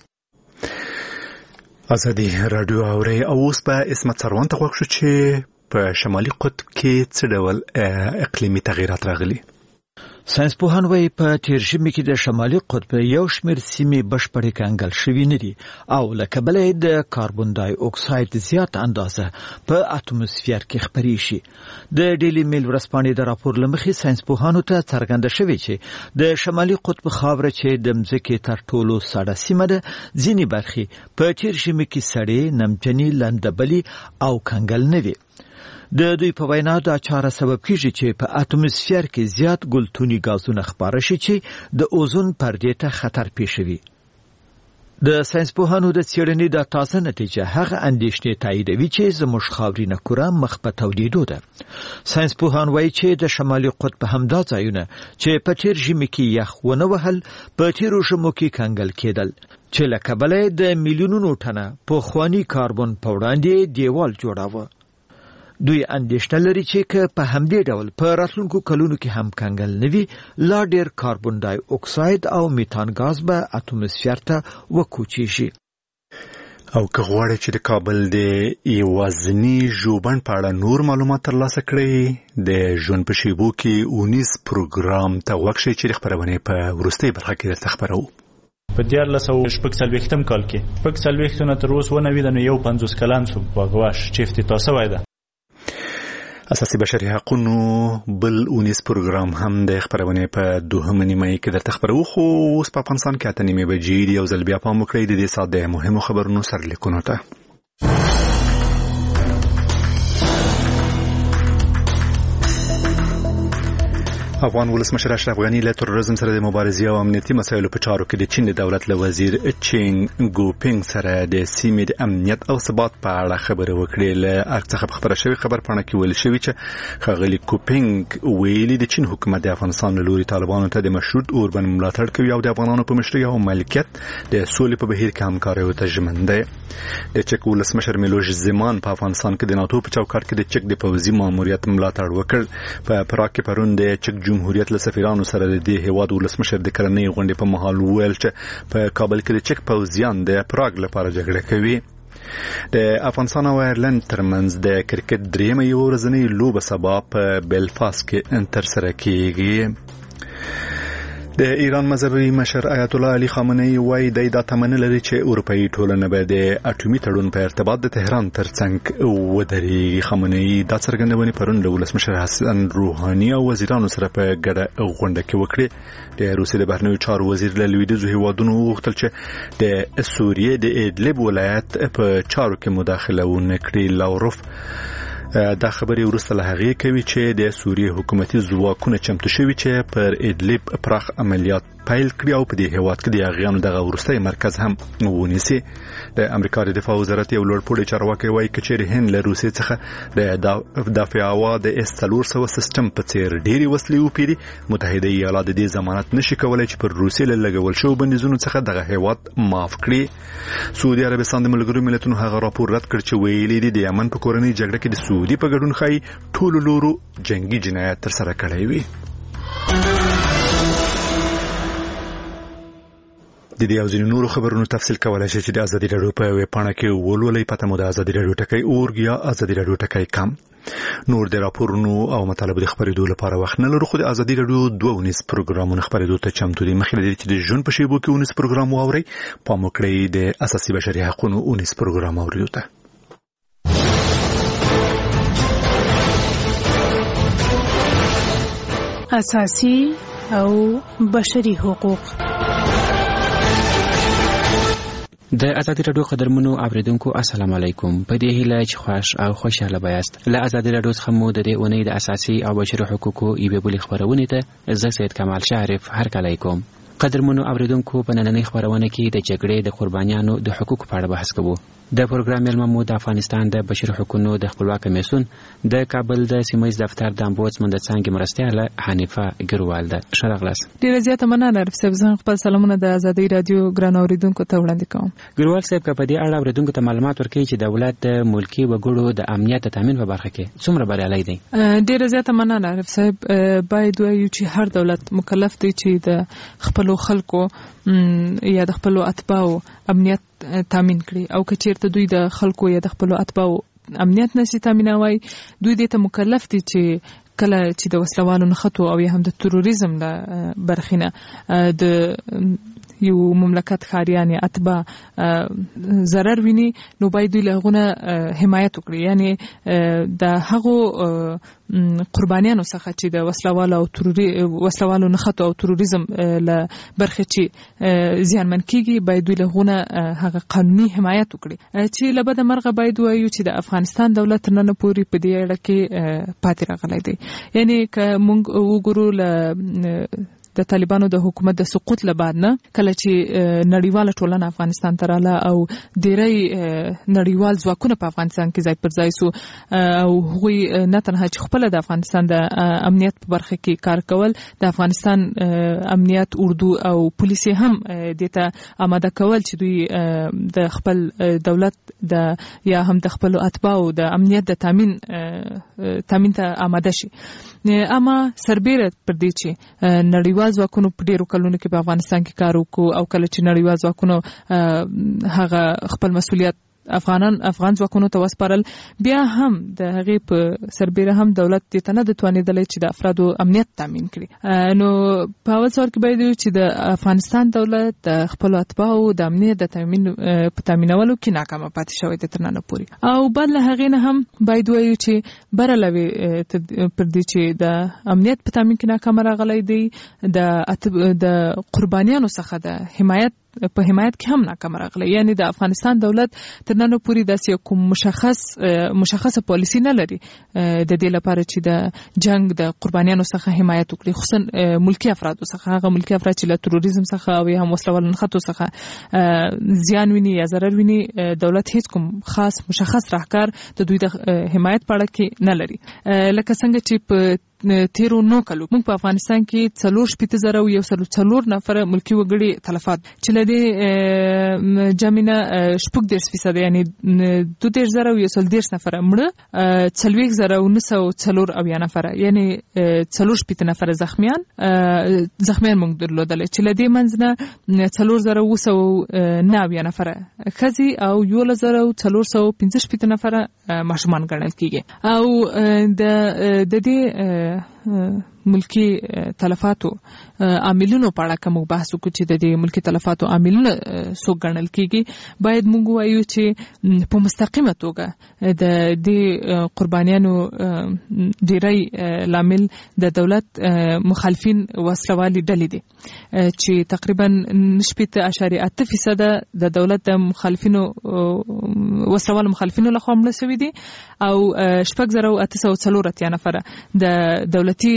آزادی رادیو اوري او اوس په اسمت سروان ته غوښ شو چې په شمالي قطب کې څه ډول اقلیمي تغیرات راغلي. ساينسپوهان وايي په تیر ژمي کې د شمالي قطب یو شمېر سیمې بشپړې کنګل شوي نه دي او له کبله د کاربن دای اکساید زیات اندازه په اتموسفیر کې خپرې شي. د ډیلی میل ورځپاڼې د راپور له مخې ساينسپوهانو ته څرګنده شوې چې د شمالي قطب خاوره چې د مځکې تر ټولو سړه سیمه ده ځینې برخې په تیر ژمي کې سړې، نمجنې، لندبلې او کنګل نه وي. د دوی په وینا دا چاره سبب کیږي چې په اتموسفیر کې زیات ګلتوني غازونه خپاره شي چې د اوزون پردې ته خطر پېښوي. د ساينسپوهانو د څېړنې د تازه نتیجه هغه اندېښنې تاییدوي چې زموږ خاورینه کره مخ په تودېدو ده. ساينسپوهان وایي چې د شمالي قطب همدا ځایونه چې په تیر ژمي کې یخ ونه وهل په تیرو ژمو کې کنګل کېدل چې له کبله د میلیونونو ټنه پخواني کاربن په وړاندې دیوال جوړاوه. دوی اندېښنه لري چې که په همدې ډول په راتلونکو کلونو کې هم کنګل نه وي، لا ډېر کاربن ډای اکساید او میتان غاز به اتموسفیر ته وکوچېږي. او که غواړئ چې د کابل د یوازیني ژوبڼ په اړه نور معلومات ترلاسه کړئ، د ژوند په شیبو کې اونیز پروګرام ته غوږ شئ چې د خپرونې په وروستۍ برخه کې درته خپروو. په 1940 کال کې په 40 نه تر اوسه 50 کلن سو باغواش چې افتتاح شوی ده. اساسي بشري حقوقو بل اونیز پروګرام هم د خبرونه په 2 نیمه کې درته خبرو. خو اوس په افغانستان کې 8 نیمه بجې دی او ځل بیا پام وکړئ د دې ساده مهمو خبرونو سرلیکونو ته. افغان ولسمشر اشرف غنی له تروریزم سره د مبارزې او امنیتي مسایلو په چارو کې د چین د دولت له وزیر چینګ ګوپینګ سره د سیمې د امنیت او ثبات په اړه خبرې وکړې. له څخه خبره شوی خبر پاڼه کې ویل شوی چې ښاغلي ګوپینګ ویلي د چین حکومت د افغانستان له لوري طالبانو ته د مشروط اوربند ملاتړ کوي او د افغانانو په مشرۍ او مالکیت د سولې په بهیر کې همکاري ته ژمن دی. د چک ولسمشر میلوش زمان په افغانستان کې د ناتو په چوکاټ کې د چک د پوځي ماموریت ملاتړ وکړ. په پراګ کې پرون د چک جمهوریت له سفیرانو سره د دې هیواد ولسمشر د کرنې غونډې په مهال ویل چې په کابل کې د چک پوځیان د پراګ لپاره جګړه کوي. د افغانستان او ایرلند ترمنځ د کرکټ دریمه یو ورځنۍ لوبه سبا په بلفاست کې ترسره کیږي. د ایران مذهبي مشر آیت الله علي خامنه‌ای وایي د تمنه لري چې اروپאי ټولنه به د اټومي تړون په ارتباط د تهران ترڅنګ ودرېږي. خامنه‌ای دا څرګندونې پرون له ولسمشر حسن روحاني او وزیرانو سره په ګډه غونډه کې وکړه. د روسیې د بهرنیو چارو وزیر له لویدیځو هیوادونو وغوښتل چې د سوریې د ایدلب ولایت په چارو کې مداخله ونه کړي. لاوروف دا خبرې ورسته له هغې کوي چې د سوریې حکومتي ځواکونه چمتو شوي چې پر ایدلب پراخ عملیات پیل کړي او په دې هیواد کې د هغیانو دغه وروستی مرکز هم ونیسي. د امریکا د دفاع وزارت یو لوړپوړی چارواکي وایي که چیرې هند له روسیې څخه د دفاع هوا د S-400 سیستم په څیر ډېرې وسلې وپیري، متحده ایالات د دې ضمانت نشي کولی چې پر روسیې له لګول شوو بندیزونو څخه دغه هیواد معاف کړي. سعودي عربستان د ملګرو ملتونو هغه راپور رد کړ چې ویلي دي د یمن په کورنۍ جګړه کې د سعودي په ګډون ښایي ټولو لورو جنگي جنایت ترسره کړی وي. د دې او ځینو نورو خبرونو تفصیل کولای شئ چې د ازادي راډیو په ویب پاڼه کې ولولئ. پته مو د ازادي راډیو ټکی اورګ یا ازادي راډیو ټکی کام. نور د راپورونو او مطالبو د خبرېدو لپاره وخت نه لرو، خو د ازادي راډیو 2 پروګرامونه خبرېدو ته چمتو دي. مخکې له دې چې د ژوند په شیبو کې 19 پروګرام واورئ، پام وکړئ د اساسي بشري حقوقو 19 پروګرام اوریدو ته. اساسي او بشري حقوق. د ازادي راډیو قدرمنو اوریدونکو السلام علیکم. په دې هیله چې خوښ او خوشاله بایاست. له ازادي راډیو څخه مو د دې اونۍ د اساسي او بشري حقوقو یوې بلې خبرونه ته زه سید کمال شریف هرکلی کوم. قدرمنو اوریدونکو په نننۍ خبرونه کې د جګړې د قربانیانو د حقوقو په اړه بحث کوو. د پروګرام مېلمه مو د افغانستان د بشري حقوقو د خپلواک کمیسیون د کابل د سیمه‌ییز دفتر د امبودسمن د څانګې مرستیاله حنیفه ګروال ده. ښه راغلاست. ډیره زیاته مننه عارف صاحب. زه خپل سلامونه د ازادي راډیو ګران اوریدونکو ته وړاندې کوم. ګروال صاحب که په دې اړه اوریدونکو ته معلومات ورکړي چې دولت د ملکي وګړو د امنیت د تامین په برخه کې څومره بریالی دی؟ ډیره زیاته مننه عارف صاحب. باید وایو چې هر دولت مکلف دی چې د خپلو خلکو یا د خپلو اتباعو امنیت تامین کړي، او که چیرته دوی د خلکو یا د خپلو اتباعو امنیت نشي تامینوي دوی دې ته مکلف دي چې کله چې د وسلوالو نخښتو او یا هم د تروریزم له برخینه د یو مملکت خاریان یا اتباع ضرر ویني نو باید دوی له غونه حمایت وکړي یعنی د هغو قربانیانو څخه چې د وسلوالو نخښتو او تروریزم له برخې چې زیانمن کیږي باید دوی له غونه هغه قانوني حمایت وکړي چې له بده مرغه باید وایو چې د افغانستان دولت نن پورې په دې اړه کې پاتې راغلی دی یعنی که موږ وګورو له د طالبانو د حکومت د سقوط له بعد نه کله چې نړیواله ټولنه افغانستان ته رااله او ډیری نړیوال ځواکونه په افغانستان کې ځای پر ځای سو او هغوی نه تنها چې خپل د افغانستان د امنیت په برخه کې کار کول د افغانستان امنیت اردو او پولیس هم دته آماده کول چې دوی د خپل دولت د یا هم د خپل اتباعو د امنیت د تامین ته آماده شي اما سربېره پر دې چې نړیوال ځواکونو په ډیرو کلونو کې په افغانستان کې کار وکړو او کله چې نړیوال ځواکونو هغه خپل مسؤلیت افغان ځواکونو ته وسپارل بیا هم د هغې په سربېره هم دولت دې ته نه د توانېدلی چې د افرادو امنیت تامین کړي نو په اول سوال کې باید وي چې د افغانستان دولت د خپلو اتباعو د امنیت د په تامینولو کې ناکامه پاتې شوی دی تر ننه پورې او بعد له هغې نه هم باید وایو چې برعلاوه پر دې چې د امنیت په تامین کې ناکامه راغلی دی د قربانیانو څخه د حمایت په حمایت کې هم ناکام راغلی یعنی د افغانستان دولت تر نن پورې داسې کوم مشخصه پالیسی نه لري د دې لپاره چې د جنگ د قربانیانو څخه حمایت وکړي خصوصا ملکی افرادو څخه هغه ملکی افراد چې له تروریزم څخه او هم وسلوالو نښتو څخه زیان ویني یا ضرر ویني دولت هیڅ کوم خاص مشخص راهکار د دوی د حمایت په اړه کې نه لري لکه څنګه چې په تیرو نو کلو موږ په افغانستان کې 4,140 نفر ملکی وګړي تلفات چې لدې جمعنا 14% یعنی 2,140 نفر مړه 4,904 نفر یعنی 4 نفر زخمیان موږ درلودل چې لدې منځ نه 4,909 نفر خزي او 1,415 نفر ماشومان ګڼل کیږي او د دې ملکی تلفاتو عاملونو په اړه کوم بحث وکړو چې د دې ملکی تلفاتو عاملونه څو ګڼل کیږي باید موږ وایو چې په مستقیمه توګه د دې قربانیانو ډیری لامل د دولت مخالفین وسلوالي ډلې دي چې تقریبا 8.8% د دولت د مخالفینو وسلوالو مخالفینو لخوا مړه شوي دي او 6,804 نفر د دولتي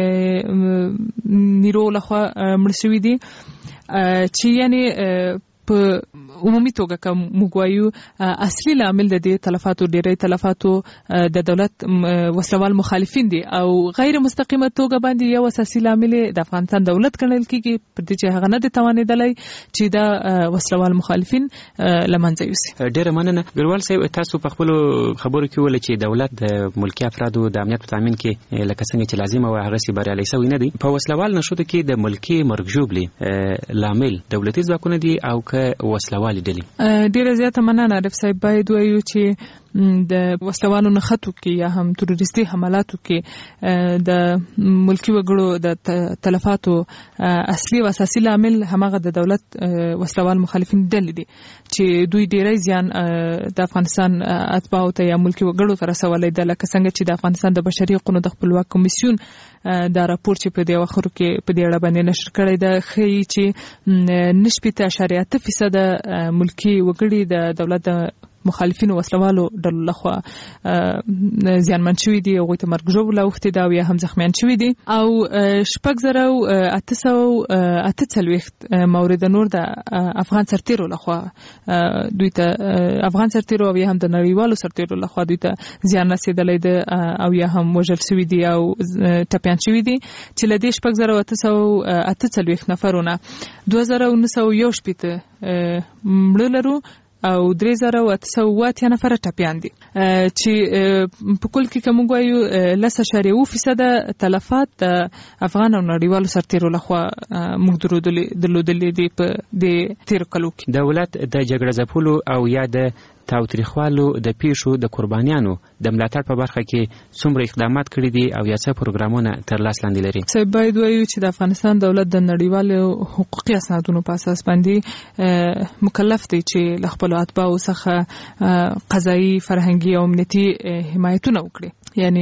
نیرو لخوا مړه شوي دي چې یعنی په عمومي توګه کوم موږ وایو اصلي لامل د دې تلفاتو ډیری تلفاتو د دولت وسلوال مخالفین دي او غیر مستقیمه توګه باندې یو اساسي لامل د افغانستان دولت ګڼل کیږي پر دې چې هغه نه د توانېدلی چې د وسلوال مخالفین لمنځه یوسي. ډیره مننه ګروال صاحب تاسو په خپل خبرو کې ویل چې دولت د ملکی افرادو د امنیت په تامین کې لکه څنګه چې لازم او هغه سي بریالي شوی نه دي په وسلوال نشود کې د ملکی مرګ ژوبلي لامل دولتي ځواکونه دي او وسلوالي ډلې ډیره زیاته مننه عارف صاحب باید وایو چې د وسلوالو نښتو کې یا هم تروریستي حملاتو کې د ملکی وګړو د تلفاتو اصلي او اساسي لامل همغه د دولت وسلوال مخالفین ډلې دي چې دوی ډیری زیان د افغانستان اتباعو ته یا ملکی وګړو ته رسولي د لکه څنګه چې د افغانستان د بشري حقوقو د خپلواک کمیسیون دا راپور چې په دې وخت کې په دې اړه باندې نشر کړی د خي چې 9.8% ملکی وګړي د دولت مخالفینو وسلوالو ډلو لخوا زیانمن شوي دي هغوی ته مرګ ژوبله اوښتې ده او یا هم زخمیان شوي دي او 6,840 مورد نور د افغان سرتیرو لخوا دوی ته افغان سرتیرو او یا هم د نړیوالو سرتیرو لخوا دوی ته زیان رسېدلی ده او یا هم وژل شوي دي او ټپیان شوي دي چې له دې 6,840 نفرونه 2,918 مړه لرو او 3,808 نفر ټپیان دي چې په کل کې کوم وایو 10.2% تلفات د افغان او نړیوالو سرتیرو لخوا موږ درلودلې دي په د تیر کلو کې دولت د جګړه ځپلو او یا د تاوتریخوالو د پیښو د قربانیانو د ملاتړ په برخه کې څومره اقدامات کړي دي او یا څه پروګرامونه تر لاس لاندې لري؟ څه باید وایو چې د افغانستان دولت د نړیوالو حقوقي اسنادونو په اساس باندې مکلف دی چې له خپلو اتباعو څخه قضایي، فرهنګي او امنیتي حمایتونه وکړي. یعنی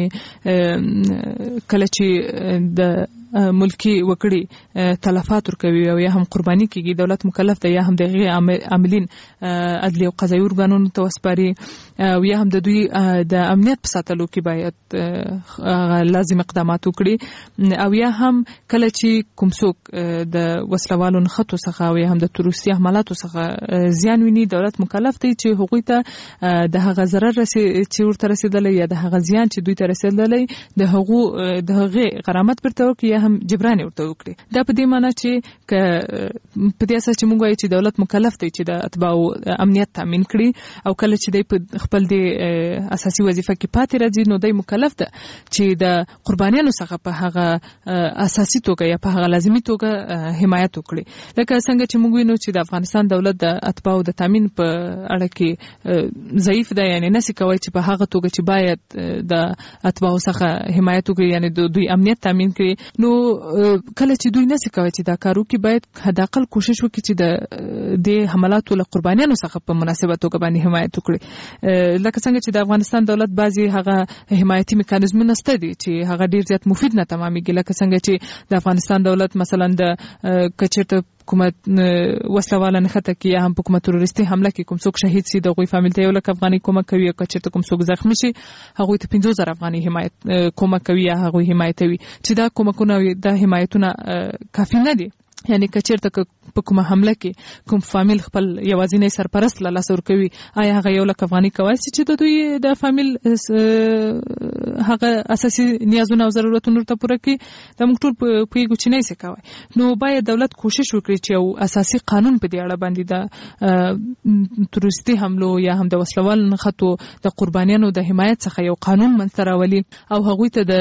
کله چې د ملکی وکړي تلفات ورکوي او یا هم قرباني کیږي، دولت مکلف دی یا هم د عاملین عدلي او قضایي ارګانونو ته وسپاري او یا هم د دوی د امنیت په ساتلو کې باید لازم اقدامات وکړي او یا هم کله چې کوم څوک د وسلوالو نښتو څخه او یا هم د تروریستي حملاتو څخه زیان ویني، دولت مکلف دی چې هغوی ته د هغه ضرر چې ورته رسیدلی یا د هغه زیان چې دوی ته رسیدلی د هغې غرامت ورته ورکړي یا هم جبران ورته وکړي. دا په دې معنی چې په دې اساس چې موږ وایو چې دولت مکلف دی چې د اتباعو امنیت تامین کړي او کله چې دی په خپل د اساسي وظیفه کې پاتې راځي نو دی مکلف ده چې د قربانیانو څخه په هغه اساسي توګه یا په هغه لازمي توګه حمایت وکړي. لکه څنګه چې موږ وینو چې د افغانستان دولت د اتباعو د تامین په اړه کې ضعیف ده، یعنی نشي کوي چې په هغه توګه چې باید د اتباعو څخه حمایت وکړي، یعنی دوی امنیت تامین کړي. نو کله چې دوی نشي کوي چې دا کار وکړي، باید حداقل کوشش وکړي چې د حملاتو له قربانیانو څخه په مناسبه توګه باندې حمایت وکړي. لکه څنګه چې د افغانستان دولت بعضي هغه حمایتي میکانیزمونه شته دي چې هغه ډیر زیات مفید نه تمامېږي. لکه څنګه چې د افغانستان دولت مثلا د کچرته حکومت وسلواله نښته کې یا هم په کومه تروریستي حمله کې کوم څوک شهید سي، د هغوی فامیل ته 1 لک افغانۍ کومک کوي، او کچرته کوم څوک زخمی شي هغوی ته 15,000 افغانۍ حمایت کومک کوي یا هغوی حمایتوي. چې دا کومکونه د حمایتونه کافي نه دي. یعنی کچرته په کومه حمله کې کوم فامیل خپل یوازینی سرپرست له لاسه ورکوي، آیا هغه 1 لک افغانۍ کولی شي چې د دوی د فامیل هغه اساسي نیازونه او ضرورتونه ورته پوره کړي؟ دا موږ ټول پوهېږو چې نه شي کولی. نو باید دولت کوشش وکړي چې یو اساسي قانون په دې اړه باندې د تروریستي حملو یا هم د وسلوالو نښتو د قربانیانو د حمایت څخه یو قانون منځته راولي او هغوی ته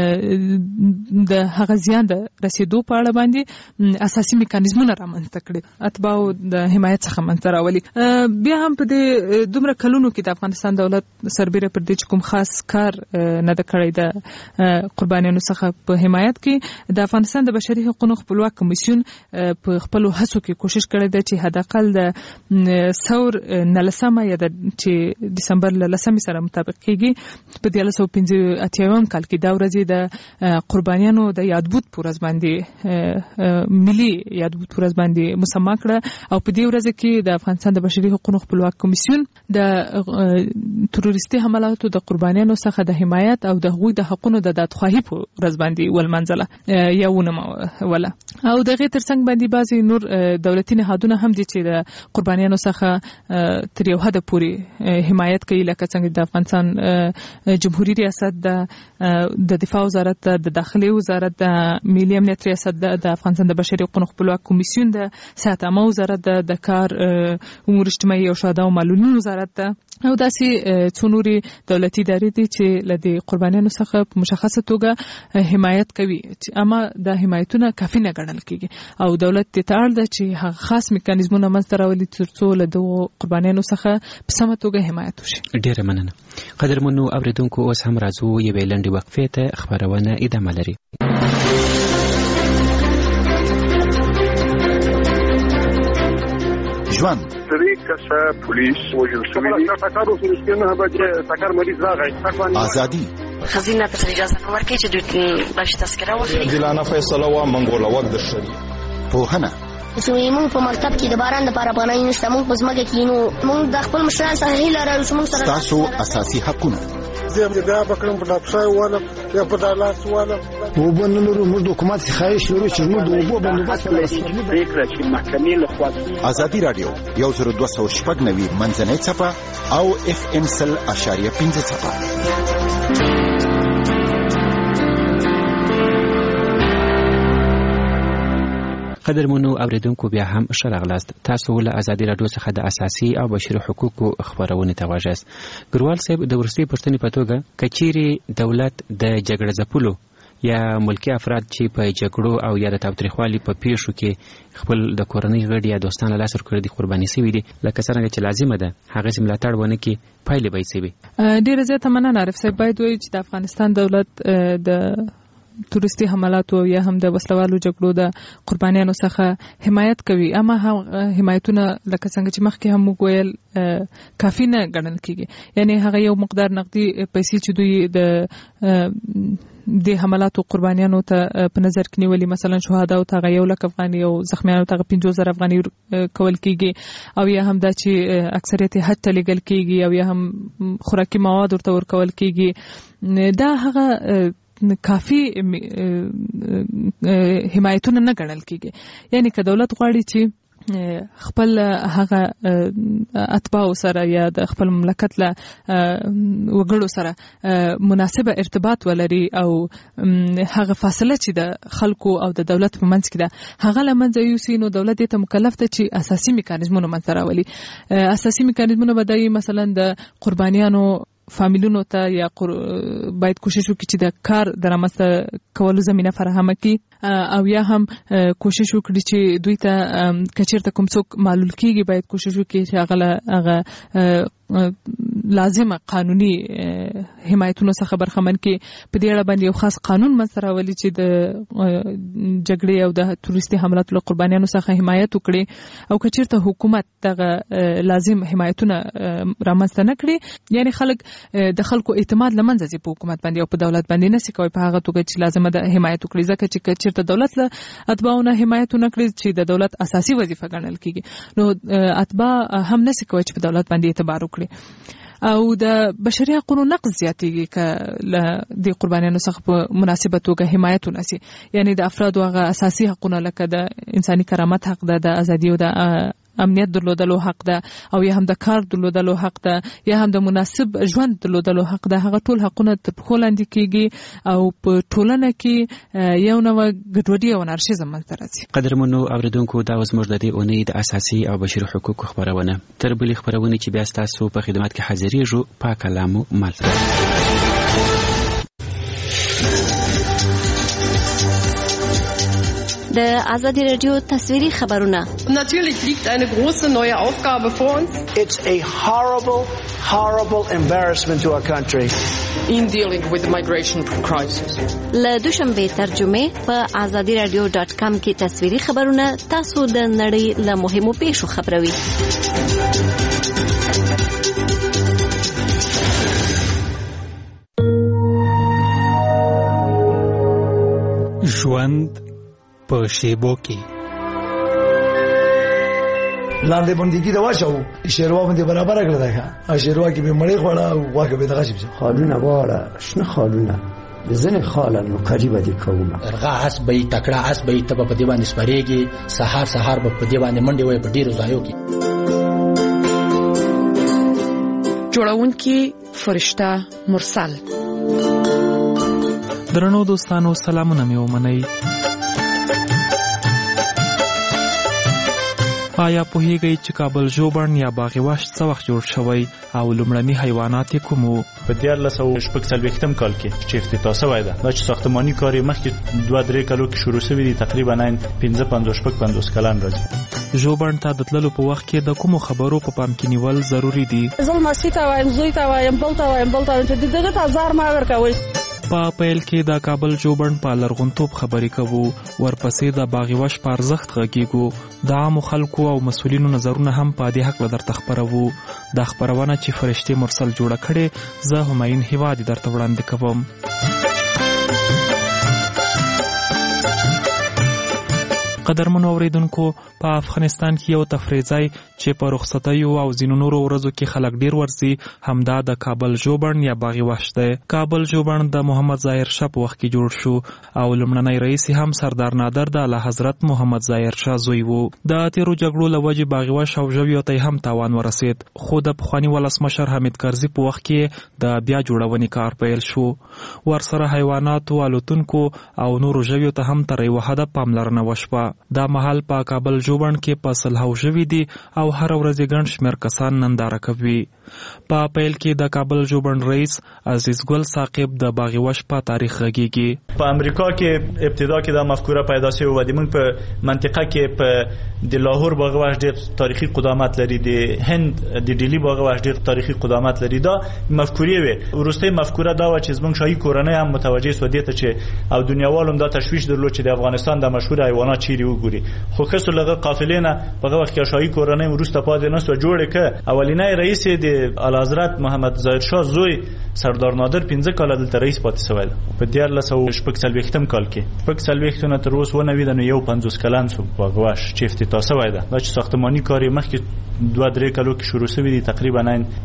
د هغه زیان د رسېدو په اړه باندې اساسي میکانیزمونه رامنځته کړي، اتباعو د حمایت څخه منځته راولي. بیا هم په دې دومره کلونو کې د افغانستان دولت سربیره پر دې چې کوم خاص کار نه ده کړی د قربانیانو څخه په حمایت کې، د افغانستان د بشري حقوقو خپلواک کمیسیون په خپلو هڅو کې کوشش کړی ده چې حداقل د ثور 19 یا د چې دسمبر 19 سره مطابق کېږي په 1985 کال کې دا ورځ د قربانیانو د یادبود په ورځ باندې ملي یادبود په ورځ باندې مسما کړه او په دې ورځ کې د افغانستان د بشري حقوقو خپلواک کمیسیون د تروریستي حملاتو د قربانیانو څخه د حمایت او د هغوی د حقوقو د دادخواهی په ورځ باندې ولمنځله یا ونموله. او دغه ترڅنګ باندې بعضی نور دولتي نهادونه هم دي چې د قربانیانو څخه تر یو حد پورې حمایت کوي، لکه څنګه د افغانستان جمهوریت ریاست د دفاع وزارت، د داخلي وزارت، د ملي امنیت ریاست، د افغانستان د بشري حقوقو خپلواک کمیسیون، د صحت عامه وزارت، د کار امور اجتماعي او شهدا او معلولین وزارت او داسې څو نورې دولتي ادارې دي چې له دې قربانیانو څخه په مشخصه توګه حمایت کوي، اما دا حمایتونه کافي نه ګڼل کېږي او دولت ته اړ ده چې هغه خاص میکانیزمونه منځته راولي ترڅو له دغو قربانیانو څخه په سمه توګه حمایت وشي. ډېره مننه. قدرمنو اوریدونکو، اوس هم راځو یوې لنډې وقفې ته، خبرونه ادامه لري. ژوند 3 کسه پولیس وژل شوي دي. ټکر وشو چې نه بچ ټکر مریض راغی. ازادي خزینه په اجازه نه ورکړي چې دوی بچ تذکره واخلي. عادلانه فیصله و منګوله وخت د شری پوهنه زموږ په مکتب کې د باران لپاره افغانۍ نشته، موږ په ځمکه کې نو موږ د خپل مشرانو څخه هیله لرو چې موږ سره تاسو اساسي حقونه زه بیا بکرم په ډاکټر والا یا په دالاس والا وبنلو موږ حکومت خواهش لرو چې موږ د وبو بندوبست وکړو. فکر چې محکمې له خوا ازادي رادیو 1290 منځنۍ صفه او FM 100.5 صفه. قدرمنو اوریدونکو، بیا هم ښه راغلاست. تاسو له ازادي راډیو څخه د اساسي او بشري حقوقو خبرونه ته غواړئ. ګروال صاحب، د ورستي پښتنې په توګه کچيري دولت د جګړه ځپلو یا ملکی افراد چې په جګړو او یا د تاوتریخوالي په پیښو کې خپل د کورنۍ غړي یا دوستان له لاسه ورکړي دي قرباني شوي دي لکه څنګه چې لازمه ده هغه سم ملاتړ ونه کړي پایلې به یې څه وي. ډېره زیاته مننه عارف صاحب. باید وایي چې د افغانستان دولت د تورستي حملاتو یا هم د وسلوالو جګړو د قربانیانو څخه حمایت کوي، اما حمایتونه لکه څنګه چې مخکې هم موږ ویل کافي نه ګڼل کیږي. یعنی هغه یو مقدار نقدي پیسې چې دوی د حملاتو قربانیانو ته په نظر کې نیولي، مثلا شهدا او ته 1 لک افغاني او زخمیانو ته 50,000 افغاني کول کیږي، او یا هم دا چې اکثریت حج ته لګل کیږي او یا هم خوراکي مواد ورته ورکول کیږي، دا هغه کافی حمایتونه نه ګڼل کیږي. یعنی که دولت غواړي چې خپل هغه اتباع سره یا د خپل مملکت له وګړو سره مناسبه ارتباط ولري او هغه فاصله چې د خلکو او د دولت په منځ کې ده هغه له منځه یوسي، نو دولت ته مکلف ده چې اساسي میکانیزمونه منځته راولي. اساسي میکانیزمونه به د مثلا د قربانیانو فامیلونو ته یا باید کوشش وکړي چې د کار د رامنځته کولو زمینه فراهمه کړي، او یا هم کوشش وکړي چې دوی ته که چېرته کوم څوک معلول کېږي باید کوشش وکړي چې هغه لازمه قانوني حمایتونو څخه برخمن کړي. په دې اړه باندې یو خاص قانون منځته راولي چې د جګړې او د تورستي حملاتو له قربانیانو څخه حمایت وکړي، او که چېرته حکومت دغه لازم حمایتونه رامنځته نه کړي، یعنی خلک د خلکو اعتماد له منځه ځي په حکومت باندې او په دولت باندې نشي کوي په هغه توګه چې لازمه ده حمایت وکړي، ځکه چې چېرته دولت له اتباعونه حمایت ونه کړي چې د دولت اساسي وظیفه ګڼل کیږي، نو اتباع هم نشي کوي چې په دولت باندې اعتبار وکړي، او د بشري حقوقو نقض زیاتېږي که له د قربانیانو څخه په مناسبه توګه حمایت ونشي. یعنی د افرادو هغه اساسي حقوقونه لکه د انساني کرامت حق ده، د ازادي او د امنیت درلودلو حق ده، او یا هم د کار درلودلو حق ده، یا هم د مناسب ژوند درلودلو حق ده، هغه ټول حقونه تر پښو لاندې کیږي او په ټولنه کې یو نوع ګډوډي او انارشیزم منځته راځي. قدرمنو اوریدونکو، دا زموږ د دې اونۍ د اساسي او بشري حقوقو خبرونه. تر بلې خبرونه چې بیا ستاسو په خدمت کې حاضرېږو، پاک کلامو ملته. د آزادی رادیو تصویری خبرونه. Natürlich liegt eine große neue Aufgabe vor uns. It's a horrible embarrassment to our country. In dealing with the migration crisis. له دوشنبه ترجمه په azadiradio.com کې تصویری خبرونه تاسو د نړۍ له مهمو پیښو خبروي. ژوند په شیبو کې لاندې باندې دا واچو شیروا باندې برابر کړل دا ښه شیروا کې به مړی خوړه او واګه به دغه شي خالونه واړه شنه خالونه ځنه خالانو قریبه دي کومه درغه حسبې تکړه حسبې ته په دې باندې سپریږي سحر په دې باندې منډي وای په ډیرو ځایو کې جوړونکي فرشته مرسل. درنو دوستانو سلامونه مې ومنئ. آیا پوهیږئ چې کابل ژوبڼ یا باغ وحش څه وخت جوړ شوی او لومړني حیوانات یې کوم وو؟ په 1946 کال کې چې افتتاح شوی ده. دا چې ساختماني کار یې مخکې 2-3 کالو کې شروع شوی دی، تقریبا 55 کلن راځي. ژوبڼ ته د تللو په وخت کې د کومو خبرو په پام کې نیول ضروری دي؟ زلمسي ته وایم، زوی ته وایم، بل ته وایم چې دغه تازار ما ورکوي. په پیل کې د کابل ژوبڼ په لرغونتوب خبرې کوو، ورپسې د باغ وحش په ارزښت غږیږو، د عامو خلکو او مسؤلینو نظرونه هم په دې حق درته خبرو. دا خبرونه چې فرشته مرسل جوړه کړې، زه همایون هیوادي درته وړاندې کوم. قدرمنو اوریدونکو، په افغانستان کې یو تفریح ځای چې په رخصتیو او ځینو نورو ورځو کې خلک ډیر ورځي، همدا د کابل ژوبڼ یا باغ وحش دی. کابل ژوبڼ د محمد ظاهر شاه په وخت کې جوړ شو او لومړنی رئیس هم سردار نادر د اعلی حضرت محمد ظاهر شاه زوی وو. د تیرو جګړو له وجې باغ وحش او ژویو ته هم تاوان ورسید، خو د پخواني ولسمشر حمید کرزي په وخت کې د بیا جوړونې کار پیل شو. ورسره حیواناتو، الوتونکو او نورو ژویو ته هم تر یوه حده پاملرنه وشوه. دا مهال په کابل ژوبڼ کې په سلهاو ژوي دي او هر ورځ ګڼ شمېر کسان ننداره کوي. په پیل کې د کابل ژوبڼ رئیس عزیز ګل ثاقب د باغ وش په تاریخ غږیږي. په امریکا کې ابتدا کې دا مفکوره پیدا شوه و د موږ په منطقه کې په د لاهور باغ وش ډېر تاریخي قدامت لري، د هند د ډیلی باغ وش ډېر تاریخي قدامت لري. دا مفکورې وي. ورسته مفکوره دا و چې زموږ شاهي کورنۍ هم متوجه سو دي ته چې او دنیاوال هم دا تشویش درلود چې د افغانستان د مشهور حیوانات چیرې وګوري. خو کسو لغه قافلې نه په وخت کې شاهي کورنۍ ورسته پاتې نه سو جوړه ک اولینای رئیس د اعلیحضرت محمد ظاهر شاه زوی سردار نادر 15 کال دلته رئیس پاتې شوی. په 1946 کال کې په 46 تر اوسه ونه ویدنه یو 50 کلن سو باغ وش چې افتتاح شوی ده. دا چې ساختماني کاری مخکې 2-3 کالو کې شروع شوی دی، تقریبا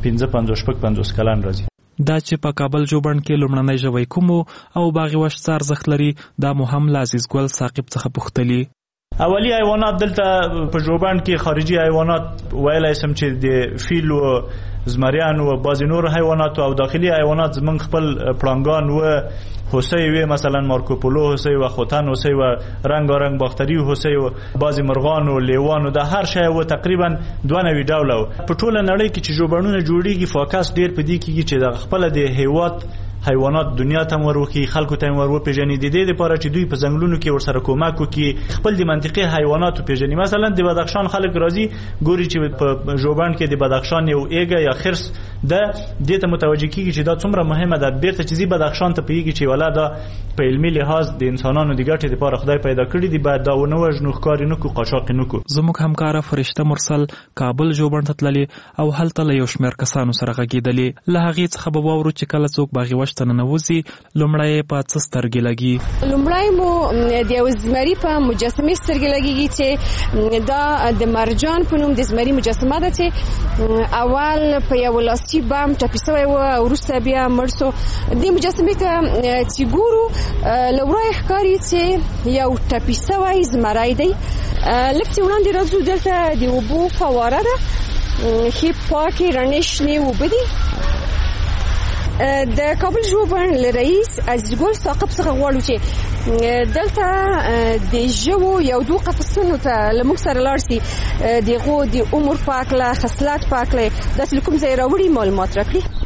15-50 کلن راځي. دا چې په کابل ژوبڼ کې لومړنۍ ژوی کوم او باغ وش څه ارزښت لري دا مو هم عزیز ګل ثاقب څخه پوښتلی. اولی حیوانات دلته په ژوبڼ کې خارجي حیوانات ویلای سم چې د فیل او زمریان او بعض نور حیوانات او داخلي حیوانات زمون خپل پړانګان و هوسۍ وي، مثلا مارکوپولو هوسۍ و خوتن هوسۍ و رنگارنگ باختری هوسۍ و بعض مرغان او لیوان او د هر شی و تقریبا 92 ډول. په ټوله نړۍ کې چې ژوبڼونه جوړیږي فوکس ډیر په دې کې چې د خپل د هیواد حیوانات دنیا ته وروخي، خلکو ته ورپېژني. د دې لپاره چې دوی په ځنګلونو کې ورسره کومک وکړي، خپل د منطقي حیوانات پیژني. مثلا د بدخشان خلک راځي ګوري چې په ژوبڼ کې د بدخشان یو ایګه یا خرس د دې ته متوجه کیږي چې دا څومره مهمه ده. بیرته چې بدخشان ته پیږي چې ولاده په علمي لحاظ د انسانانو د ګټې لپاره خدای پیدا کړی دی، باید دا ونه وژنو، ښکار نه کو، قاچاق نه کو. زموږ همکار فرشته مرسل کابل ژوبڼ ته تللی او هلته له یو شمېر کسانو سره غږېدلې. له هغې څخه به واورو چې کله څوک باغ وش ته ننوځي لومړی په څه سترګې لګي. لومړی مو د یو زمري په مجسمې سترګې لګېږي چې دا د مرجان په نوم د زمري مجسمه ده چې اول په یو لاسي بم ټپي شوی و او وروسته بیا مړ سو. دې مجسمې ته چې ګورو له ورایه ښکاري چې یو ټپي شوی زمری دی. لږ چې وړاندې راځو دلته د اوبو فواره ده، ښې پاکې رڼې شنې اوبه دي. د کابل ژوبڼ رئیس عزیز ګل ثاقب څخه غواړو چې دلته د ژوو یو 2 قفسونو ته لموږ سره لاړ شي، دغه د عمر پاکله، خصلت پاکله، داسې کوم ځای راوړي معلومات راکړي.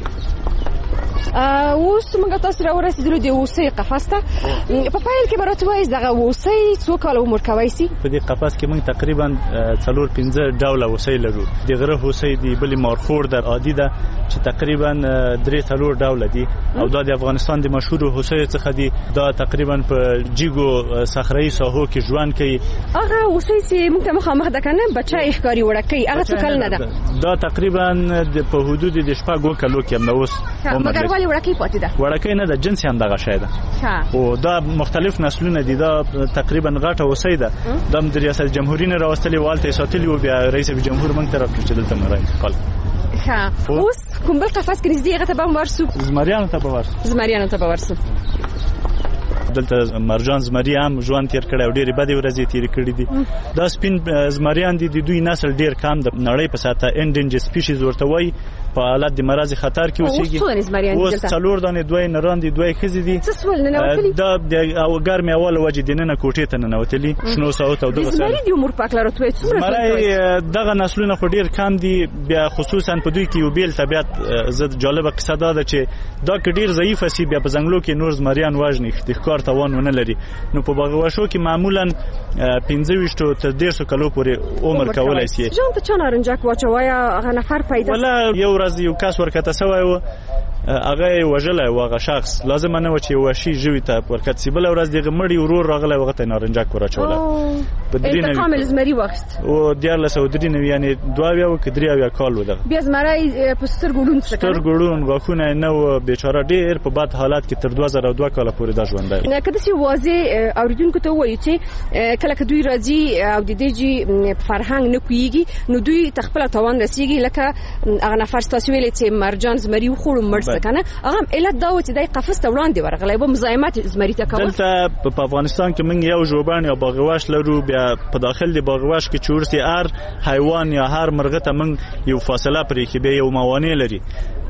اوس موږ تاسو راورسېدلو د اوسۍ قفس ته. په پیل کې به راته وایي دغه اوسۍ څو کاله عمر کولی شي؟ په دې قفس کې موږ تقریبا 4-5 ډوله اوسۍ لرو. د غره اوسۍ دی، بلې مارخور ده، عادي ده چې تقریبا 3-4 ډوله دي او دا د افغانستان د مشهور اوسۍ څخه دي. دا تقریبا په جیګو صحرایي ساحو کې ژوند کوي. هغه اوسۍ چې موږ ته مخامخ ده کنه بچای ښکاری وړکۍ، هغه څو کلنه ده؟ دا تقریبا په حدود د 6 کالو کې هم اوس مګر ولې وړکۍ پاتې ده؟ وړکۍ نه ده، جنس هم دغه شی ده او دا مختلف نسلونه دي. دا تقریبا غټه اوسۍ ده. د ریاست جمهوریت نه راوستلې والته ساتلې او بیا رئیس جمهور موږ طرف کې دلته مرای انتقال. اوس کوم بل قفس کې نږدې هغه ته به ورسو؟ زمریانو ته به ورسو. دلته مرجان زمری هم ژوند تیر کړی او ډېرې بدې ورځې تیرې کړې دي. دا سپین زمریان دي، د دوی نسل ډېر کم د نړۍ په سطحه انډینجن سپیشیز ورته وایي، په حالت د مرض خطر کې اوسېږي. اوس 4 دانې 2 نران دي، 2 ښځې دي. دا د ګرمې اول وجې د ننه کوټې ته ننوتلي شنو ساعت او دغه زمری د عمر پاک لري څومره؟ زمری دغه نسلونه خو ډېر کم دي. بیا خصوصا په دوی کې یو بیل طبیعت زد جالبه قصه ده چې دا که ډېر ضعیف شي بیا په ځنګلو کې نور زمریان وژني، د ښکار توان ونه لري. نو په باغ وشو کې معمولا 25 تر 150 کالو پورې عمر کولای شي. ځان ته چا نارنجک واچوي هغه نفر پیدا ولا یو ورځ یو کس ورکته سوی و، هغه وژلی و، هغه شخص لازم نه و چې وحشي ژوي ته ورکت سي. بله ورځ دغه مړي ورور راغلی هغه ته نارنجک وراچولی. انتقام یې زمري واخیست او 1993 یعنې 22 که 23 کال و. دغه بیا زمری په سترګو ړوند څه سترګو ړوند، غاښونه نه و، بیچاره ډېر په بد حالت کې تر 2002 کاله پورې دا ژوندی و. که داسې واضح اورېدونکو ته ووایو چې کله که دوی راځي او د دې جي فرهنګ نه پوهېږي نو دوی ته خپله تاوان رسېږي. لکه هغه نفر ستاسو ویلې چې مرجان زمري وخوړو مړ کنه، هغه علت دا و چې دای قفس ته وړاندې ورغلی و، مزاحمت زمري ته کول. دلته په افغانستان کې موږ یو ژوبڼ یا باغ وش لرو. بیا په داخل د باغ وش کې چې ورسي هر حیوان یا هر مرغه ته موږ یو فاصله پرېښي، بیا یو موانع لري.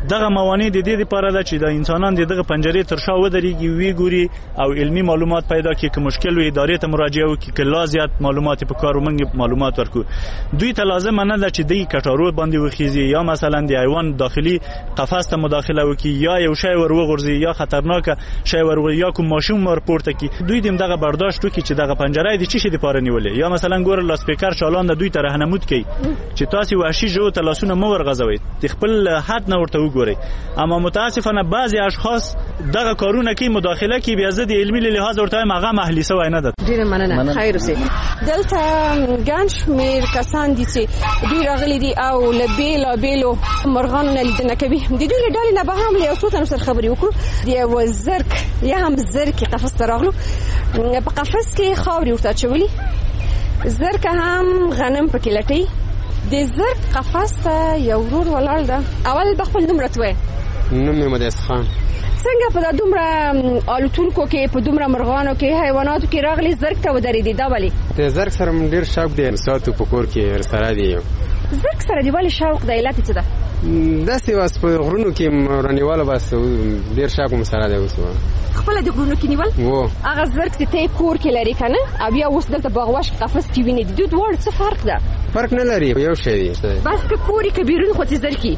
دغه موانع د دې لپاره ده چې د انسانان دغه پنجرې تر شا ودرېږي وی ګوري او علمي معلومات پیدا کړي که مشکل وي ادارې ته مراجعه وکړي که لا زیات معلومات په کار ومنګ معلومات ورکو دوی ته لازم نه ده چې د کټارو باندې وخیزي یا مثلا د حیوان داخلي قفس ته مداخله وکړي یا یو شی ورغورځي یا خطرناک شی ورغورځي یا کوم ماشوم ورپورته کړي دوی دغه برداشت وکړي چې دغه پنجره د چی شي لپاره نیولې یا مثلا ګور لاسپیکر چالان د دوی ته راهنمود کړي چې تاسو وحشي جو ته لاسونه مو ورغځوي د خپل حد نه ورته وګورئ اما متاسفانه بعضی اشخاص دغه کارونه کې مداخله کوي بیا د علمي لحاظ ورته هغه محلي سوی نه ده. ډیره مننه خیر اوسئ. دلته ګڼ شمېر کسان دي چې دوی راغلي دي او له بېلابېلو مرغانو نه لیدنه کوي. د دوی له ډلې نه به هم له یو څو تنو سره خبرې وکړو. د یو زرک یا هم زرکې قفس ته راغلو. په قفس کې خاورې ورته اچولي، زرکه هم غنم پکې لټوي. د زرک قفس ته یو ورور ولاړ ده. اول به خپل نوم راته ووایه. نوم مې مدیس خان. څنګه په دومره الوتونکو کې په دومره مرغانو کې حیواناتو کې راغلي زرک ته ودرېدې؟ دا ولې؟ د زرک سره مې ډېر شوق دی، ساتو په کور کې ورسره دی. زرک سره دې ولې شوق دی؟ علت یې څه ده؟ داسې واس په غرونو کې رانیواله بس ډېر شوق مې سره دی. اوس خپله د غرونو کې نیول هغه زرک چې ته یې کور کې لري که نه او بیا اوس دلته باغوش قفس کې وینې د دوی دواړو څه فرق ده؟ فرق نه لري، یو شی دی. بس که کور یې که بیرون خو چې زرکي.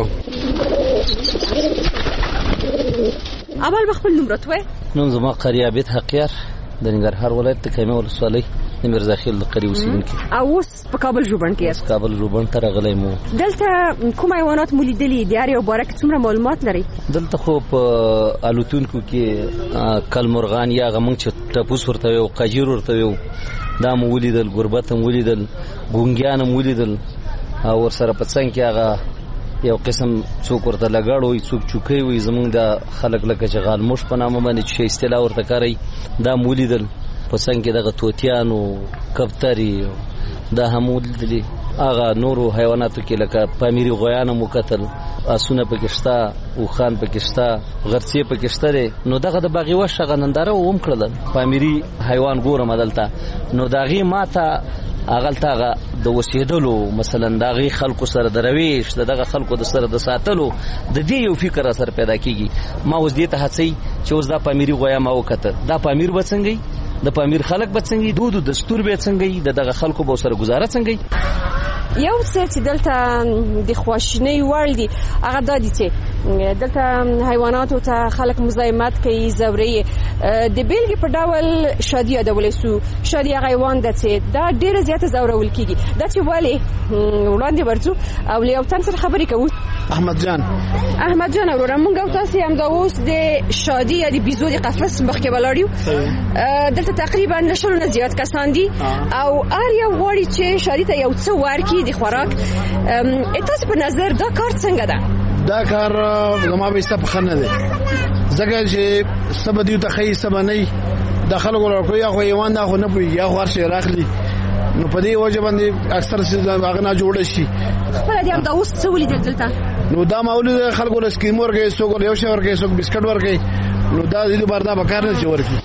اول به خپل نوم راته وایه. نوم زما قري عبید حقیار د ننګرهار ولایت د کامې ولسوالۍ د میرزاخیل د قري اوسېدونکی. او اوس په کابل ژوبڼ کې یاست؟ کابل ژوبڼ ته راغلی مو. دلته کوم حیوانات مو لیدلي؟ د هر یو باره کې څومره معلومات لرئ؟ دلته خو په الوتونکو کې کلمرغان یا هغه موږ چې ټپوس ورته ویو، قاجیر ورته ویو، دا مو ولیدل، ګربت هم ولیدل، ګونګیان هم ولیدل او ورسره په څنګ کې هغه یو قسم څوک ورته لګاړ وي، څوک چوکۍ وي، زمونږ د خلک لکه چې غالموش په نامه باندې چې اصطلاح ورته کاروي دا مو ولیدل. په څنګ کې دغه طوطیانو، کبترې دا هم ولیدلي. هغه نورو حیواناتو کې لکه پامیري غویان هم وکتل، آسونه پکې شته، اوښان پکې شته، غرڅې پکې شته دی. نو دغه د باغي وش هغه ننداره هم کړله. پامیري حیوان ګورم دلته، نو د هغې ماته هغلته هغه د اوسېدلو مثلا د هغې خلکو سره د رویش د دغه خلکو د سره د ساتلو د دې یو فکر سره پیدا کېږي. ما اوس دې ته هڅوي چې اوس دا پامیري غویا ما وکته، دا پامیر به څنګه د پامیر خلک به څنګه دود او دستور به څنګه د دغه خلکو به سره گزاره څنګه. یو څه چې دلته د خواشینۍ وړ دي هغه دا دي چې دلته حیواناتو ته خلک مزاحمت کوي، ځوروي. د بیلګې په ډول شادي یادولی سو. شادي هغه حیوان ده چې دا ډېره زیاته ځورول کېږي. دا چې ولې وړاندې ورځو او له یو تن سره خبرې کوو. احمد جان وروره، موږ او تاسې همدا اوس د شادي یا د بیزو د قفس مخکې ولاړ یو. دلته تقریبا له شلو نه زیات کسان دي او هر یو غواړي چې شادي ته یو څه ورکړي د خوراک. تاسې په نظر دا کار څنګه ده؟ دا کار زما به ستا په ښه نه دی، ځکه چې سبا دیو ته ښایي سبا نه د خلکو راکړي یا خو حیوان دا خو نه پوهېږي یا خو هر شی راخلي. نو په دې وجه باندې اکثر هغه نه جوړه شي. خپله دې همدا اوس څه ولیدل دلته؟ نو دا ما ولیدل خلکو له سکیم ورکوي، څوک یو شی ورکوي، څوک بسکټ ورکوي. نو دا دې لپاره دا به کار نه چې ورکړي.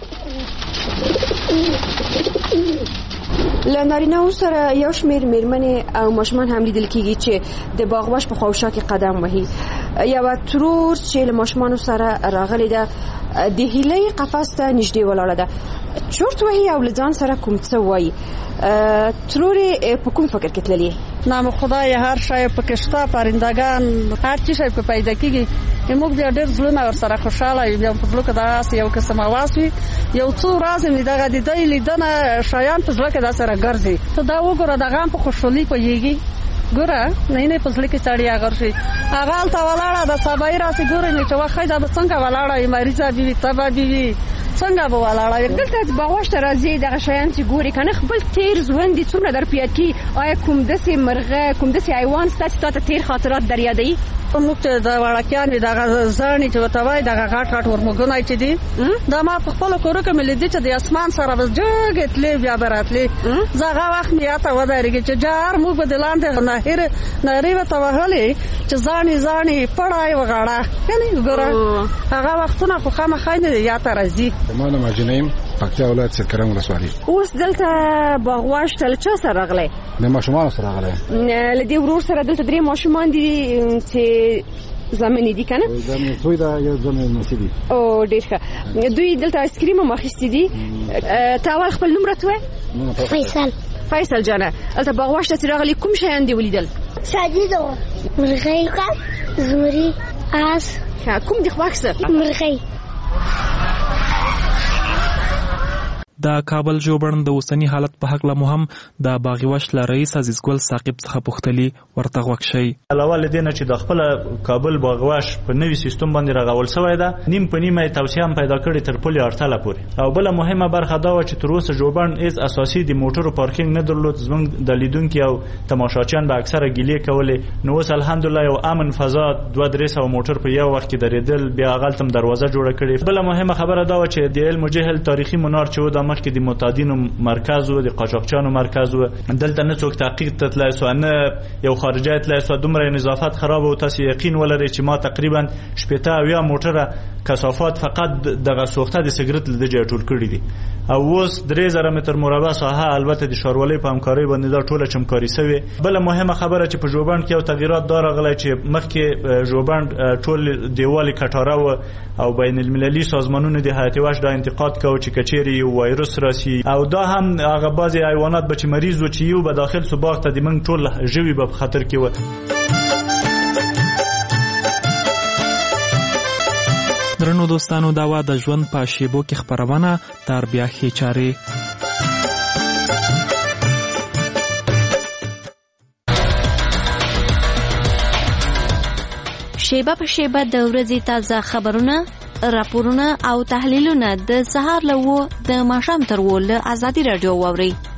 له نارینه‌و سره یو شمېر مېرمنې او ماشومان هم لیدل کېږي چې د باغوش په خواوشا کې قدم وهي. یوه ترور چې له ماشومانو سره راغلې ده د هیلۍ قفس ته نږدې ولاړه ده، چورت وهي او له ځان سره کوم څه وایي. ترورې په کوم فکر کې تللې؟ نام خدای هر شی پکې شته، پرندګان هر څه شی په پیدا کېږي. موږ بیا ډېر زړونه ورسره خوشحاله یو. بیا په زړه کې داسې یو قسم اواز وي، یو څو ورځې مې دغه د دوی لیدنه شیان په زړه کې داسې راګرځي. ته دا وګوره د غم په خوشحالي پوهېږي. ګوره نه په زړه کې سړی اگر شي هغه هلته ولاړه د سبا یې راسې ګورې نو چې وښی دا به څنګه ولاړه وي، مریضه به وي، تبه به وي، څنګه به ولاړه وي. دلته چې باغوش ته راځي دغه شیان چې ګورې که نه خپل تېر ژوند دې څومره در په یاد کړي؟ آیا کوم داسې مرغه کوم داسې حیوان شته چې تا ته تېر خاطرات در یادوي؟ موږ چې د وړکیان وي دغه زاڼې چې ورته وایي دغه غټ غټ ورموږونه چې دي دا ما په خپلو کورو کې مې لیدي چې د اسمان سره به جګې تلې بیا به راتلې. زه هغه وخت مې یاته ودرېږي چې جار موږ به د لاندې نهرې ورته وهلې چې زاڼې زاڼې پړی وغاړه. یعنې ګوره هغه وختونه خو خامخا نه یاته راځي. ما نوم اجنیم، پکتیا ولایت سرکرم ولسوالۍ. اوس دلته باغوش ته له چا سره راغلی؟ د ماشومانو سره راغلی. له دې ورور سره دلته 3 ماشومان دي چې زمینی دي کنه زمینی توی دا یو زمینی نصیبی او ډیر ښه دوی دلته آیسکریم هم اخیستي دي تا اول خپل نوم راته وایه فیصل جانه دلته باغوش ته چې راغلي کوم شیان دي ولیدل ساجد مرغۍ زمري آس کوم دي خو اکثر مرغۍ د کابل ژوبڼ د اوسنی حالت په حق له مهم د باغوش له رئیس عزیز ګل ثاقب څخه پوښتلي ورته غوږ شي. علاوه له دې نه چې د خپل کابل باغوش په نوي سیستم باندې راغول شوی ده نیم په نیمه توسعه هم پیدا کړې تر پولې اړتاله پورې او بل مهمه برخه دا و چې تر اوسه ژوبڼ هیڅ اساسي د موټرو پارکینګ نه درلود. زموږ د لیدونکو او تماشاچیان به اکثره ګیلې کولې نو اوس الحمدلله یو امن فضا 2-3 موټر په یو وخت کې درېدل بیا غلطم دروازه جوړه کړې. بل مهمه خبره دا و چې د علم جهل تاریخي منار چې د مخکې د متادینو مرکز و د قاچاقچانو مرکز و دلته نه څوک تحقیق ته تلای سو نه یو خارجي تلای سو دومره نظافت خراب او تاسو یقین ولرئ چې ما تقریبا 80 موټره کثافات فقط دغه سوخته د سیګریټ لږ ځای ټول کړی دي او اوس 3000 متر مربع ساحه البته د شاروالۍ په همکارۍ باندې دا ټوله چمکاري سوي. بل مهمه خبره چې په ژوبڼ کې یو تغیرات دا راغلی چې مخکې ژوبڼ ټول دیوالي کټاره او بین المللي سازمانونو د حیات وحش د انتقاد کوي چې کچيري یو وایروس راسي او دا هم هغه بعضي حیوانات به چې مریض و چې یو به داخل سو باغ ته د من ټول ژوي په خطر کې و. درنو دوستانو دا و د ژوند په شیبو کې خبرونه تر بیا ښې چارې. شیبه په شیبه د ورځې تازه خبرونه راپورونه او تحلیلونه د سهار له 9 د ماښام تر 10 له آزادي رادیو واوري.